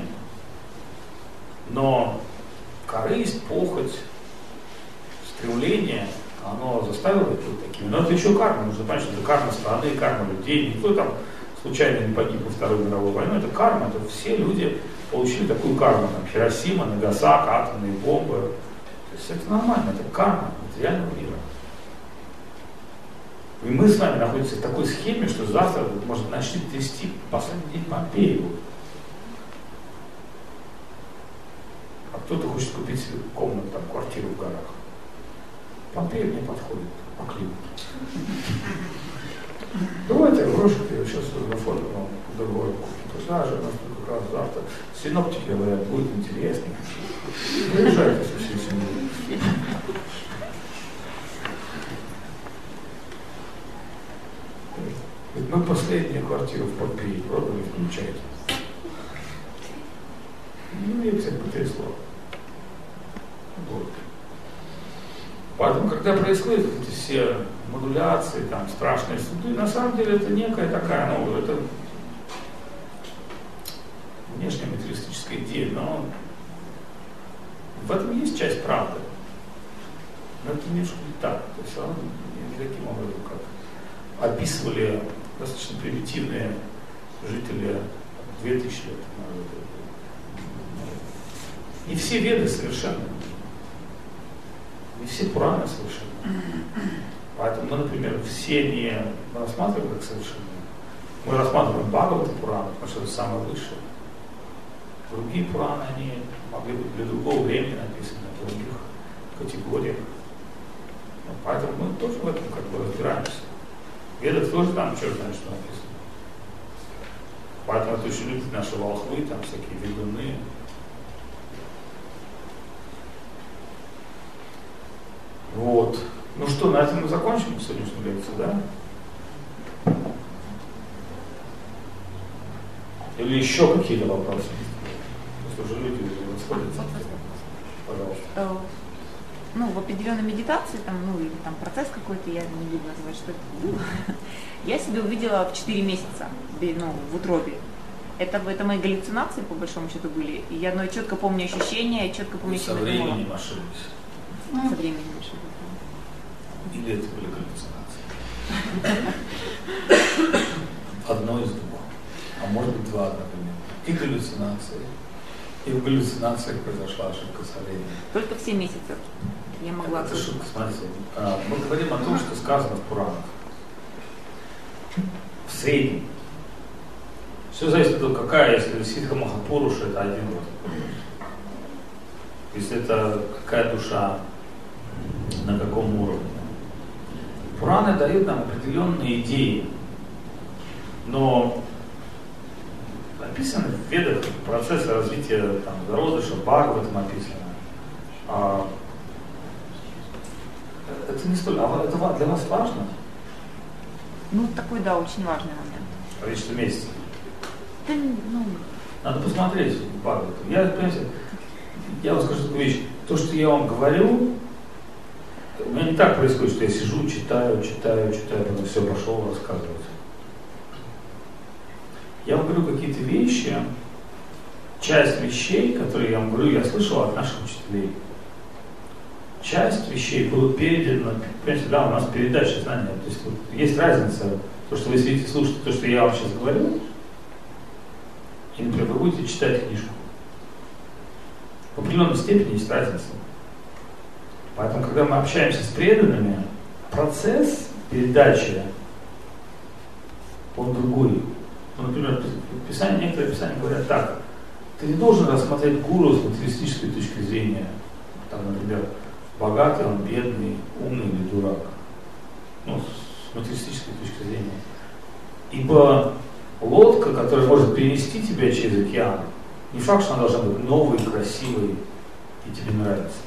но корысть, похоть, стремление, оно заставило их быть такими. Но это еще карма. Нужно понять, что это карма страны, карма людей. Никто там случайно не погиб во Второй мировой войне. Это карма. Это все люди получили такую карму. Там, Хиросима, Нагасаки, атомные бомбы. То есть это нормально. Это карма материального мира. И мы с вами находимся в такой схеме, что завтра, может, начнет трясти последний день Помпею. А кто-то хочет купить себе комнату, там, квартиру в горах. Помпея мне подходит по климату. Давайте я брошу, я сейчас оформлю вам другой кухню. Даже у нас как раз завтра синоптики говорят, будет интереснее. Приезжайте со всей семьей. Мы последнюю квартиру в Помпеи продали, включайте. Ну, и всех потрясло. Вот. Поэтому, когда происходят эти все модуляции, там, страшные суды, на самом деле это некая такая, ну, это внешняя материалистическая идея, но в этом есть часть правды. Но это немножко не так. То есть оно не таким образом, как описывали достаточно примитивные жители 2000 лет назад. Не все веды совершенно. Не все Пураны совершенно. Поэтому мы, например, все не рассматриваем как совершенные. Мы рассматриваем Бхагавата Пурана, потому что это самое высшее. Другие Пураны, они могли быть для другого времени написаны, для других категориях. Поэтому мы тоже в этом как бы разбираемся. Веды тоже там черт знает, что написано. Поэтому это очень любят наши волхвы, там всякие ведуны. Вот. Ну что, на этом мы закончим сегодняшнюю лекцию, да? Или еще какие-то вопросы? Потому что уже люди расходятся. Пожалуйста. Ну, в определенной медитации, там, ну, или там процесс какой-то, я не буду называть, что это было, я себя увидела в 4 месяца, ну, в утробе. Это мои галлюцинации, по большому счету, были. И я четко помню ощущения, четко помню, что я думала. Со временем ошиблись. Со временем ошиблись. Или это были галлюцинации? Одно из двух. А может быть два одновременно. И галлюцинации. И в галлюцинациях произошла ошибка со временем. Только в 7 месяцев я могла... Это ошибка, смотрите. Мы говорим о том, что сказано в Пуранах. В среднем. Все зависит от того, какая, если Сиддха Махапуруша, это один род. Если это какая душа на каком уровне. Пураны дают нам определенные идеи, но описаны в Ведах процессы развития там, зародыша, Бхагаватам описано. Это не столь, это для вас важно? Ну, такой, да, очень важный момент. Количество месяцев. Да, ну... Надо посмотреть в Бхагаватам. Я вам скажу такую вещь. То, что я вам говорю, у меня не так происходит, что я сижу, читаю, потом все, пошел рассказывать. Я вам говорю какие-то вещи, часть вещей, которые я вам говорю, я слышал от наших учителей. Часть вещей была передана, понимаете, да, у нас передача знания. То есть вот, есть разница, то, что вы сидите, слушаете, то, что я вам сейчас говорю, и, например, вы будете читать книжку. В определенной степени есть разница. Поэтому, когда мы общаемся с преданными, процесс передачи, он другой. Ну, например, некоторые писания говорят так: ты не должен рассмотреть гуру с материалистической точки зрения. Там, например, богатый он, бедный, умный или дурак. Ну, с материалистической точки зрения. Ибо лодка, которая может перенести тебя через океан, не факт, что она должна быть новой, красивой и тебе нравится.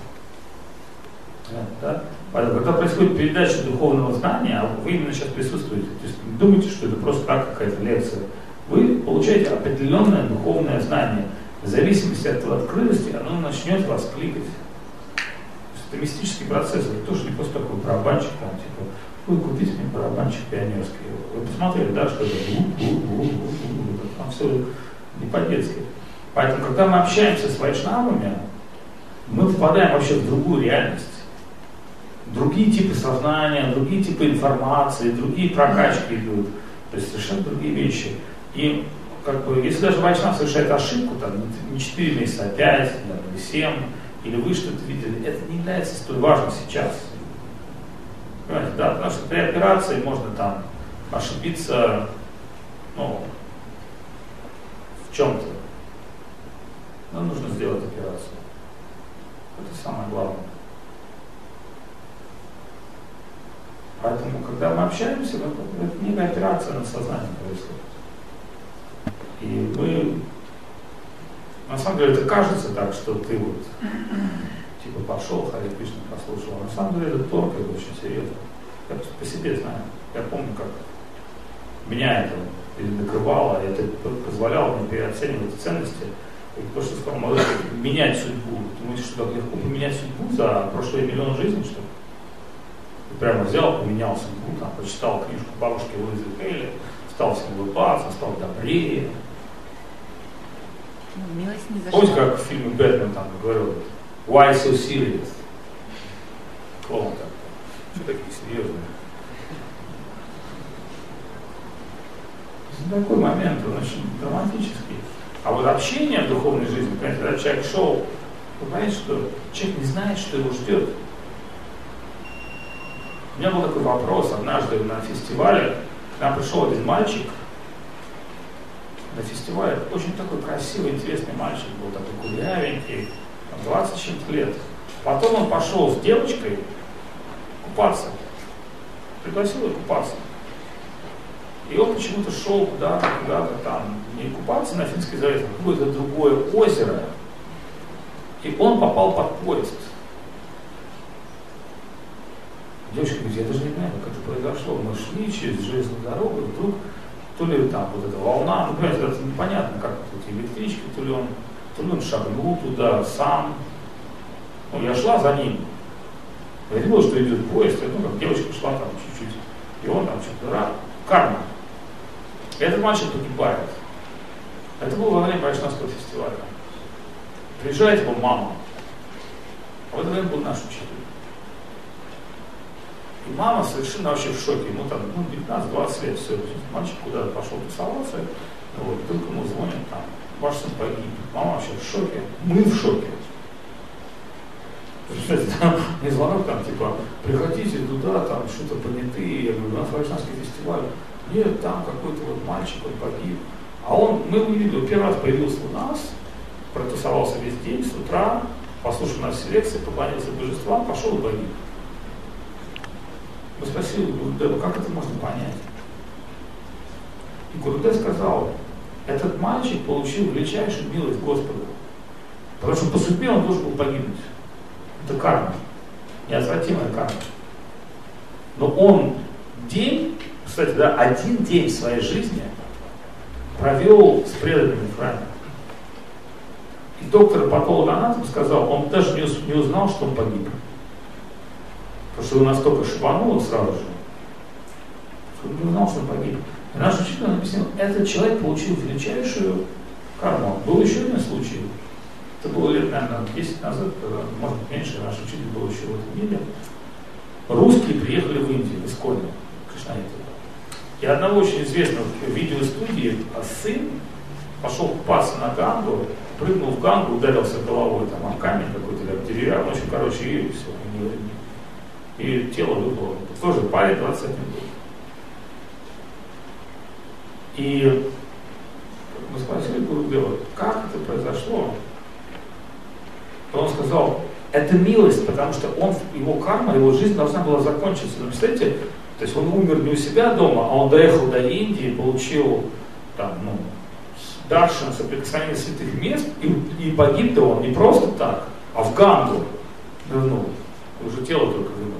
Да? Поэтому, когда происходит передача духовного знания, а вы именно сейчас присутствуете, то есть не думайте, что это просто так какая-то лекция. Вы получаете определенное духовное знание. В зависимости от открытости оно начнет вас кликать. Это мистический процесс, это тоже не просто такой барабанчик, там, типа, вы купите мне барабанчик пионерский. Вы посмотрели, да, что это там все не по-детски. Поэтому, когда мы общаемся с вайшнавами, мы попадаем вообще в другую реальность. Другие типы сознания, другие типы информации, другие прокачки идут. То есть совершенно другие вещи. И как бы, если даже вайшнав совершает ошибку, там, не 4 месяца, а 5, или 7, или вы что-то видели, это не является столь важным сейчас. Понимаете, да? Потому что при операции можно там ошибиться, ну, в чем-то. Но нужно сделать операцию. Это самое главное. Поэтому, когда мы общаемся, это некая операция над сознанием происходит. И мы, на самом деле, это кажется так, что ты вот, типа, пошел, Харе Кришна послушал, а на самом деле это тонко, это очень серьезно. Я по себе знаю. Я помню, как меня это накрывало, это позволяло мне переоценивать ценности. И то, что сказал, молодой, менять судьбу. Думаете, что так легко поменять судьбу за прошлые миллион жизней, что ли? Прямо взял, поменял судьбу, там, прочитал книжку бабушки Луизы Хейли, стал всем улыбаться, стал добрее. Милость не зашла. Помните, как в фильме «Бэтмен» там говорил, why so serious? Клоун так. Что такие серьезные? Это такой момент, он очень драматический. А вот общение в духовной жизни, понимаете, когда человек шел, вы понимаете, что человек не знает, что его ждет. У меня был такой вопрос однажды на фестивале. К нам пришел один мальчик на фестивале, очень такой красивый, интересный мальчик, был такой кудрявенький, 20 с чем-то лет. Потом он пошел с девочкой купаться, пригласил ее купаться. И он почему-то шел куда-то там, не купаться на Финской заливе, а какое-то другое озеро. И он попал под поезд. Девочка говорит, я даже не понимаю, как это произошло. Мы шли через железную дорогу, и вдруг то ли там вот эта волна, ну, понимаете, это непонятно, как вот эти электрички, то ли он шагнул туда сам. Ну, я шла за ним. Я видел, что идет поезд, ну, как девочка шла там чуть-чуть, и он там что-то карма. И этот мальчик погибает. Это было во время вайшнавского фестиваля. Приезжает его мама. А в это время был наш учитель. И мама совершенно вообще в шоке. Ему там 19-20 лет, все. Мальчик куда-то пошел тусоваться. Вот, только ему звонят там, ваш сын погиб. Мама вообще в шоке. Мы в шоке. Представляете, там мне звонок там, типа, приходите туда, там что-то понятые. Я говорю, у нас вайшнавский фестиваль. Нет, там какой-то вот мальчик, он погиб. А мы увидели, первый раз появился у нас, протусовался весь день с утра, послушал нас все лекции, поклонился божествам, пошел и погиб. Мы спросили Гурудева, как это можно понять? И Гурудев сказал, этот мальчик получил величайшую милость Господа. Потому что по судьбе он должен был погибнуть. Это карма. Неотвратимая карма. Но он кстати, да, один день в своей жизни провел с преданными в храме. И доктор патологоанатом сказал, он даже не узнал, что он погиб. Потому что его настолько шибануло сразу же, что он не узнал, что он погиб. И наш учитель объяснил, этот человек получил величайшую карму. Был еще один случай. Это было лет, наверное, 10 назад, может быть, меньше, наш учитель был еще в этом мире. Русские приехали в Индию, в Исконе, Кришнаите. И одного очень известного видеостудии сын пошел купаться на Гангу, прыгнул в Гангу, ударился головой там, об камень какой-то, деревянный, очень, короче, и все. И тело выплыло. Тоже парень 21 год. И мы спросили Гурудева, как это произошло? То он сказал, это милость, потому что его карма, его жизнь должна была закончиться. Вы представляете, то есть он умер не у себя дома, а он доехал до Индии, получил там, даршан, соприкосновение святых мест, и погиб-то он не просто так, а в Гангу нырнул. Уже тело только вымерло.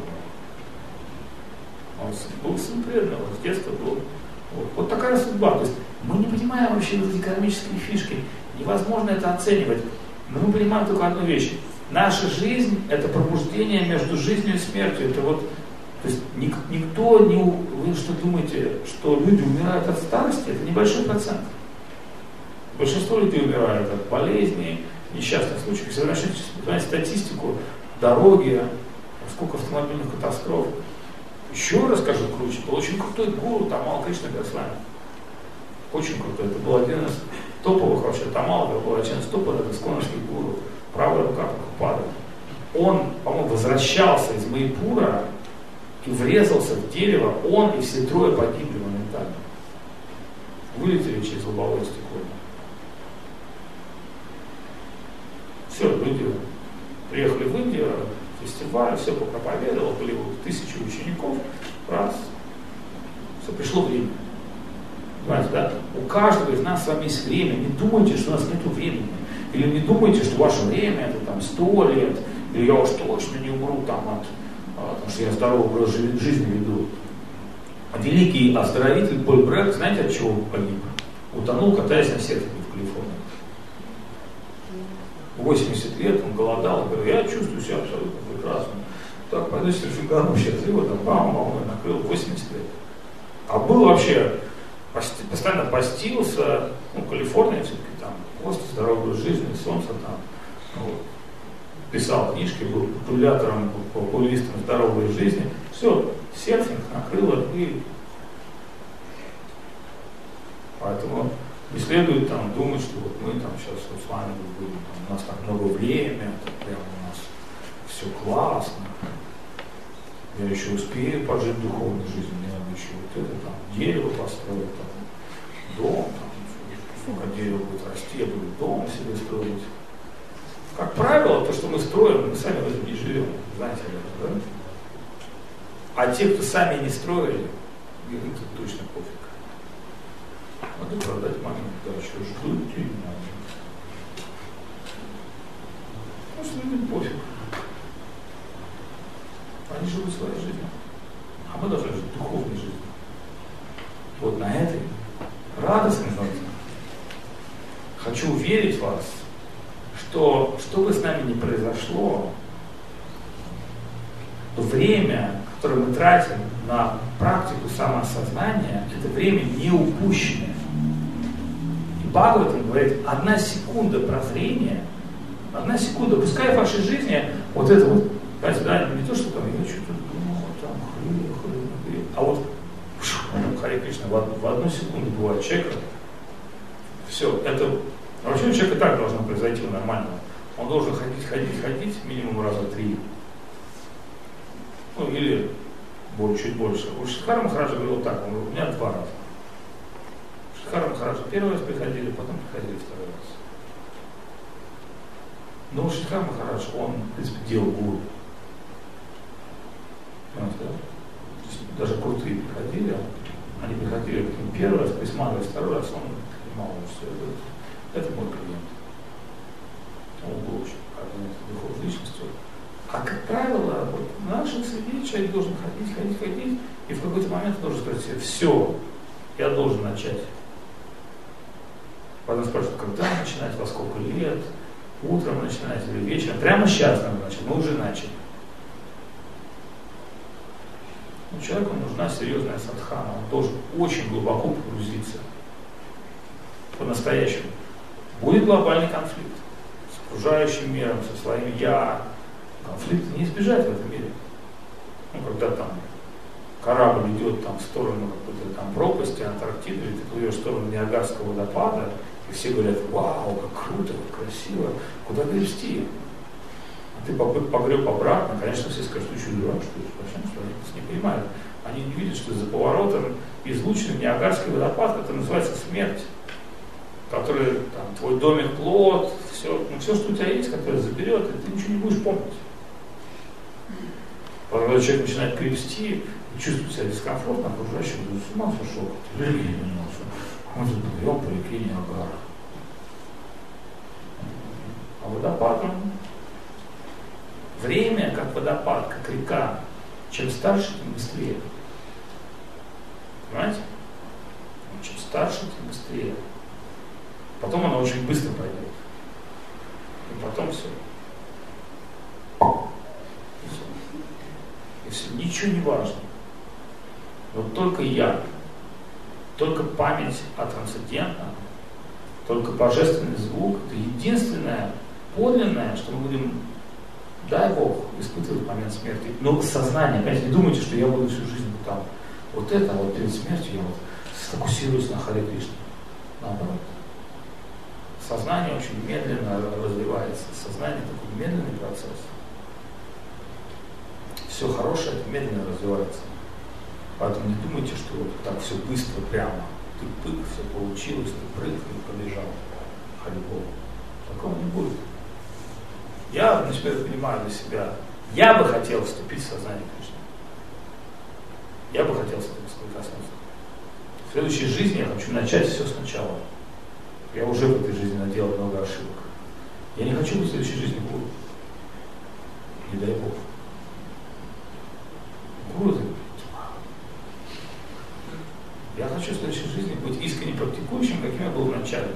Он был сын преданного, с детства был. Вот такая судьба. То есть мы не понимаем вообще вот эти кармические фишки. Невозможно это оценивать. Но мы понимаем только одну вещь. Наша жизнь – это пробуждение между жизнью и смертью. Это вот, то есть никто не... Вы что думаете, что люди умирают от старости? Это небольшой процент. Большинство людей умирают от болезней, несчастных случаев. Если вы начнете смотреть статистику, дороги, сколько автомобильных катастроф. Еще расскажу круче. Был очень крутой гуру Тамал Кришна Госвами. Очень крутой. Это был один из топовых вообще. Тамал был один из топовых исконовских гуру. Правая рука Прабхупады. Он, по-моему, возвращался из Майпура и врезался в дерево. Он и все трое погибли моментально. Вылетели через лобовое стекло. Все, люди приехали в Индию, фестиваль, все проповедовал, были 1000 учеников, раз, все, пришло время. Понимаете, да? У каждого из нас с вами есть время. Не думайте, что у нас нет времени. Или не думайте, что ваше время это там 100 лет, или я уж точно не умру там потому что я здоровый образ жизни веду. Великий оздоровитель Поль Брек, знаете, от чего погиб? Утонул, катаясь на серфинге в Калифорнии. 80 лет он голодал, говорил, я чувствую себя абсолютно прекрасно. Так, пойду серфингану счастливо, там волной накрыл, 80 лет. А был вообще, постоянно постился, Калифорния все-таки там, просто здоровый образ жизни, солнце там. Вот. Писал книжки, был популятором, популистом здоровой жизни. Все, серфинг накрыло и... Поэтому не следует там думать, что вот мы там сейчас вот с вами будем, у нас так много времени, прямо у нас все классно. Я еще успею пожить духовной жизнью, мне надо еще вот это там дерево построить, там, дом, там, пока дерево будет расти, я буду дом себе строить. Как правило, то, что мы строим, мы сами в этом не живем, знаете об этом, да? А те, кто сами не строили, им тут точно пофиг. Надо продать момент, да, что ждут и надо. Потому что людям пофиг. Они живут своей жизнью. А мы должны жить духовной жизнью. Вот на этой радостной ноте хочу уверить вас, что бы с нами ни произошло, время, которое мы тратим на практику самоосознания, это время не упущенное. И Бхагаватам говорит, 1 секунда прозрения, 1 секунда, пускай в вашей жизни вот это вот, знаете, да, не то, что там, я что-то думал, там, а вот, Харе Кришна, в 1 секунду бывает человека, все, это, вообще у человека так должно произойти нормально. Он должен ходить минимум раза 3. Или чуть больше. У Шридхара Махараджа говорил так, он говорил, у меня 2 раза. Шридхара Махараджа 1 раз приходили, потом приходили 2 раз. Но у Шридхара Махараджа, он, в принципе, делал гуру. Понимаете, да? То есть даже крутые приходили, они приходили первый раз, присматривались, второй раз, он понимал, что это мой клиент. Он был очень духовной личностью. А как правило, вот в нашей среде человек должен ходить, и в какой-то момент он должен сказать себе: все, я должен начать. Потом спрашивают, когда начинать, во сколько лет, утром начинать или вечером. Прямо сейчас надо начать, мы уже начали. Но человеку нужна серьезная садхана, он должен очень глубоко погрузиться. По-настоящему. Будет глобальный конфликт с окружающим миром, со своим «я». Конфликта не избежать в этом мире. Ну, когда там корабль идет там в сторону какой-то там пропасти, Антарктиды, или ты плывешь в сторону Ниагарского водопада, и все говорят: вау, как круто, как красиво, куда гребсти? А ты погреб обратно, конечно, все скажут: ты что, дурак, что ли? Вообще, что они нас не понимают. Они не видят, что за поворотом излученный Ниагарский водопад, это называется смерть, который, там, твой домик, плод, все, ну, все, что у тебя есть, которое заберет, и ты ничего не будешь помнить. Когда человек начинает гребсти и чувствует себя дискомфортно, окружающий говорит: с ума сошел, ты религией занимался. Мы тут плывем по реке Ниагара. А водопадом время, как водопад, как река, чем старше, тем быстрее. Понимаете? Чем старше, тем быстрее. Потом она очень быстро пойдет. И потом все. И все. Ничего не важно. Вот только я, только память о трансцендентном, только божественный звук — это единственное подлинное, что мы будем, дай Бог, испытывать в момент смерти. Но сознание, опять не думайте, что я буду всю жизнь там. Вот это, вот перед смертью я вот сфокусируюсь на Харе Кришне. Наоборот. Сознание очень медленно развивается. Сознание — такой медленный процесс. Все хорошее, это медленно развивается. Поэтому не думайте, что вот так все быстро, прямо. Ты пык, все получилось, ты прыг и побежал. Харибол. Такого не будет. Я, например, понимаю для себя, я бы хотел вступить в сознание Кришны. Я бы хотел с этим соприкоснуться. В следующей жизни я хочу начать все сначала. Я уже в этой жизни наделал много ошибок. Я не хочу быть в следующей жизни гуру. Не дай Бог. Гуру — я хочу в следующей жизни быть искренне практикующим, каким я был в начале.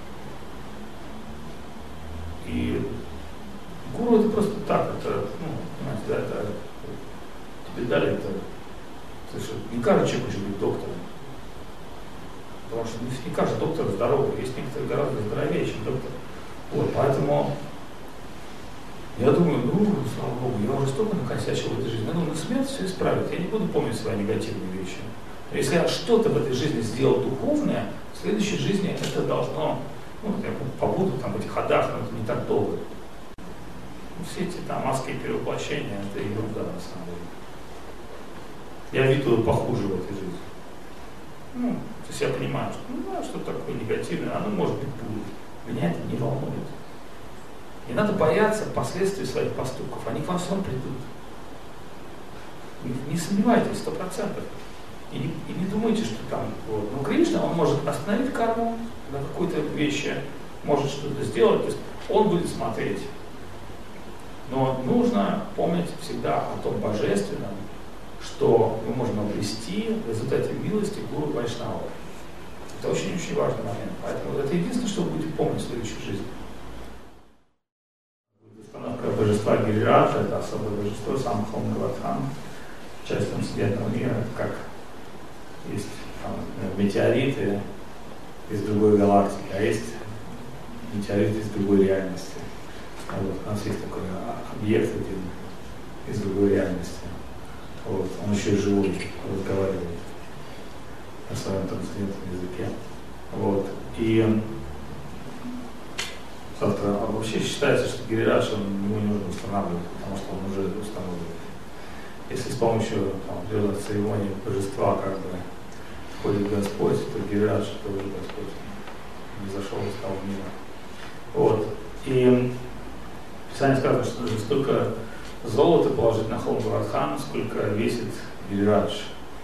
И гуру — это просто так, это, ну, понимаете, да, это тебе дали это. Слушай, не каждый человек хочет быть доктором. Потому что не каждый доктор здоровый, есть некоторые гораздо здоровее, чем доктор. Вот, поэтому я думаю, ну, слава Богу, я уже столько накосячил в этой жизни. Я думаю, смерть все исправит. Я не буду помнить свои негативные вещи. Если я что-то в этой жизни сделал духовное, в следующей жизни это должно, ну, я побуду там в этих ходах, но это не так долго. Все эти там адские перевоплощения, это ерунда на самом деле. Я видел похуже в этой жизни. Ну, то есть я понимаю, что, ну, да, что такое негативное, оно может быть будет. Меня это не волнует. Не надо бояться последствий своих поступков, они к вам все равно придут. Не сомневайтесь, 100%. И не думайте, что там, вот. Но Кришна, он может остановить карму на какой-то вещи, может что-то сделать, то есть он будет смотреть. Но нужно помнить всегда о том божественном, что мы можем обрести в результате милости гуру Вайшнава. Это очень-очень важный момент. Поэтому это единственное, что вы будете помнить в следующей жизни. Установка божества Гирираджа — это особое божество, сам Хомгавардхан, часть трансцендентного мира, как есть там метеориты из другой галактики, а есть метеориты из другой реальности. Вот, у нас есть такой объект один из другой реальности. Вот, он еще и живой, разговаривает на своем трансцендентном языке. Вот. И завтра вообще считается, что Гирирадж, его не нужно устанавливать, потому что он уже установлен. Если с помощью определенных церемоний божества как бы входит Господь, то Гирирадж тоже Господь. Не зашел и стал мира. Вот. И в Писании сказано, что нужно столько золота положить на холм Гавардхана, сколько весит Гирирадж.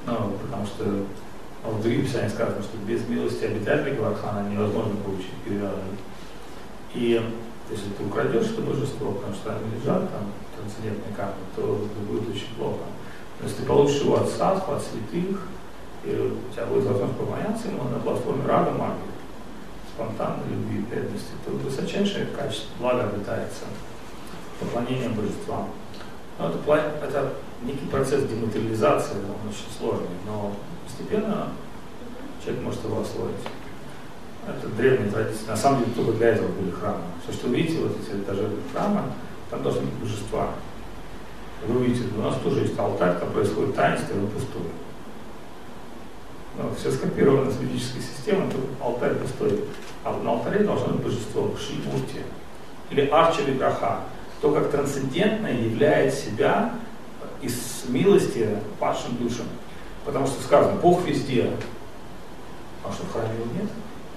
Ну, потому что в других писаниях сказано, что без милости обитателей Галархана невозможно получить перевернуть. И если ты украдешь это божество, потому что они лежат там, трансцендентные кармы, то это будет очень плохо. Но если ты получишь его от садху, от святых, и у тебя будет возможность поклоняться ему на платформе рага магии, спонтанной любви и преданности, то высочайшее качество блага обретается поклонением божествам. Но это некий процесс дематериализации, он очень сложный, но постепенно человек может его освоить. Это древние традиции. На самом деле только для этого были храмы. Все, что вы видите, вот эти этажи храма, там должны быть божества. Вы увидите, у нас тоже есть алтарь, там происходит таинство, и он пустой. Все скопировано с ведической системой, только алтарь пустой. А на алтаре должно быть божество Шри-Мурти или Арча-Виграха. То, как трансцендентное являет себя из милости падшим душам. Потому что сказано, Бог везде. А что, в храме его нет?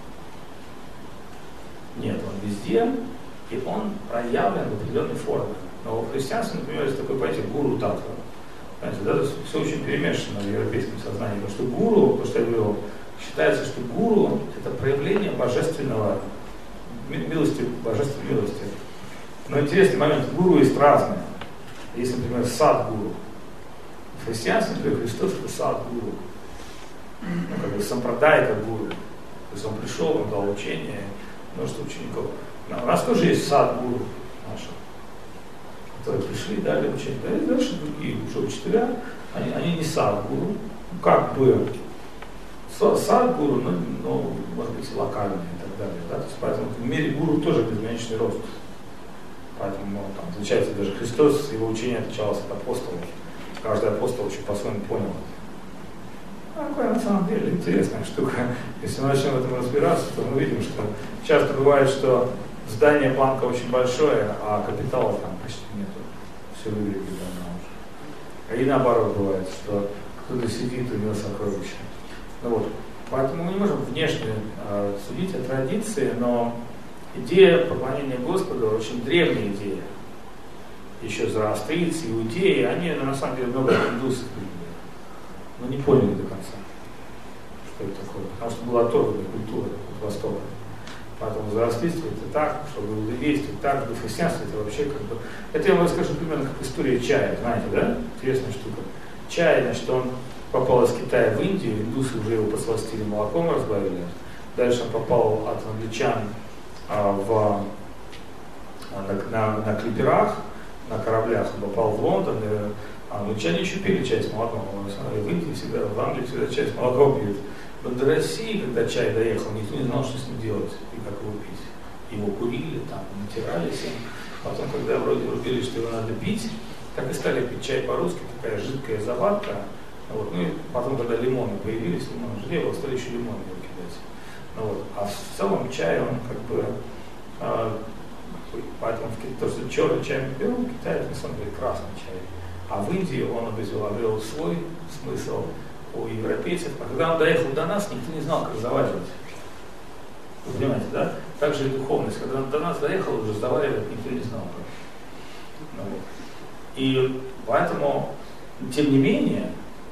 Нет, он везде, и он проявлен в определенной форме. Но в христианстве, например, есть такое понятие гуру татва. Понимаете, да, все очень перемешано в европейском сознании. Потому что гуру, то, что я говорил, считается, что гуру – это проявление божественного милости, божественной милости. Но интересный момент, гуру есть разные. Есть, например, сад-гуру. В христианстве, например, Христос – это сад-гуру. Ну, как бы сампрадайка-гуру. То есть он пришел, он дал учение, множество учеников. У нас тоже есть сад-гуру наши, которые пришли, дали учение. Да, и дальше другие уже учителя, они не сад-гуру, ну, как бы сад-гуру, но может быть и локальные и так далее. Да? То есть, поэтому в мире гуру тоже безграничный рост. Поэтому там отличается даже Христос, его учение отличалось от апостолов. Каждый апостол очень по-своему понял. Такая на самом деле интересная штука. Если мы начнем в этом разбираться, то мы видим, что часто бывает, что здание банка очень большое, а капитала там почти нету. Все выглядит давно уже. И наоборот бывает, что кто-то сидит, у него сокровища. Ну вот. Поэтому мы не можем внешне судить о традиции, но идея поклонения Господу очень древняя идея. Еще зороастрийцы, иудеи, они на самом деле много индусов были. Но не поняли до конца, что это такое, потому что была оторванная культура от Востока. Поэтому зороастрийство это так, чтобы иудейство так, в христианстве это вообще как бы... Это я вам расскажу примерно как история чая, знаете, да? Интересная штука. Чай, значит, он попал из Китая в Индию, индусы уже его подсластили молоком, разбавили. Дальше он попал от англичан на клиперах, на кораблях, он попал в Лондон. Англичане еще пили чай с молоком. В Индии всегда, в Англии всегда чай с молоком пьют. Но до России, когда чай доехал, никто не знал, что с ним делать и как его пить. Его курили, там, натирались им. Потом, когда вроде рубили, что его надо пить, так и стали пить чай по-русски, такая жидкая заварка. Вот. Ну и потом, когда лимоны появились, лимон уже не было, стали еще лимоны его кидать. Ну, вот. А в целом чай, он как бы... поэтому то, что черный чай мы берем, в Китае это на самом деле красный чай. А в Индии он обрел свой смысл у европейцев. А когда он доехал до нас, никто не знал, как заваривать. Вы понимаете, да? Так же и духовность. Когда он до нас доехал, уже заваривать никто не знал. Ну, вот. И поэтому, тем не менее,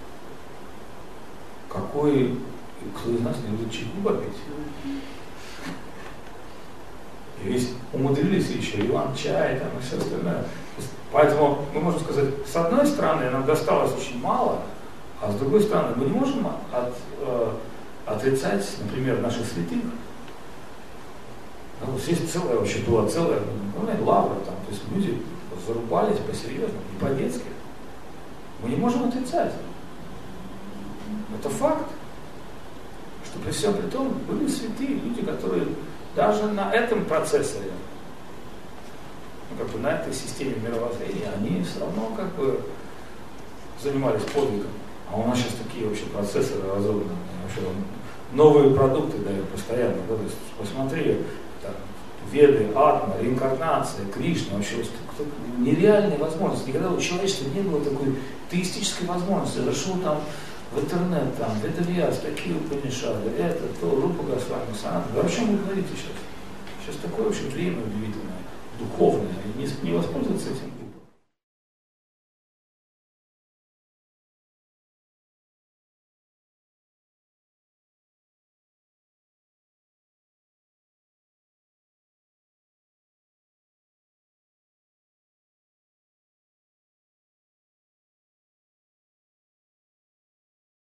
кто из нас не любит чайку попить? И ведь умудрились еще Иван-чай там, и все остальное. Поэтому мы можем сказать, с одной стороны, нам досталось очень мало, а с другой стороны, мы не можем отрицать, например, наших святых. Ну, здесь была целая лавра там, то есть люди зарубались по-серьезному, не по-детски. Мы не можем отрицать. Это факт, что при всем при том были святые люди, которые даже на этом процессоре, как бы на этой системе мировоззрения, они все равно как бы занимались подвигом. А у нас сейчас такие вообще процессоры разогнаны, вообще новые продукты дают постоянно. Да? То есть посмотри, там, Веды, Атма, реинкарнация, Кришна, вообще нереальные возможности. Никогда у человечества не было такой теистической возможности. Зашел там в интернет, там, Ведавьяс, такие Упанишады, это, то, Рупа Госвами, Санатана. О чем вы говорите сейчас? Сейчас такое очень время удивительное, духовное, и не воспользоваться этим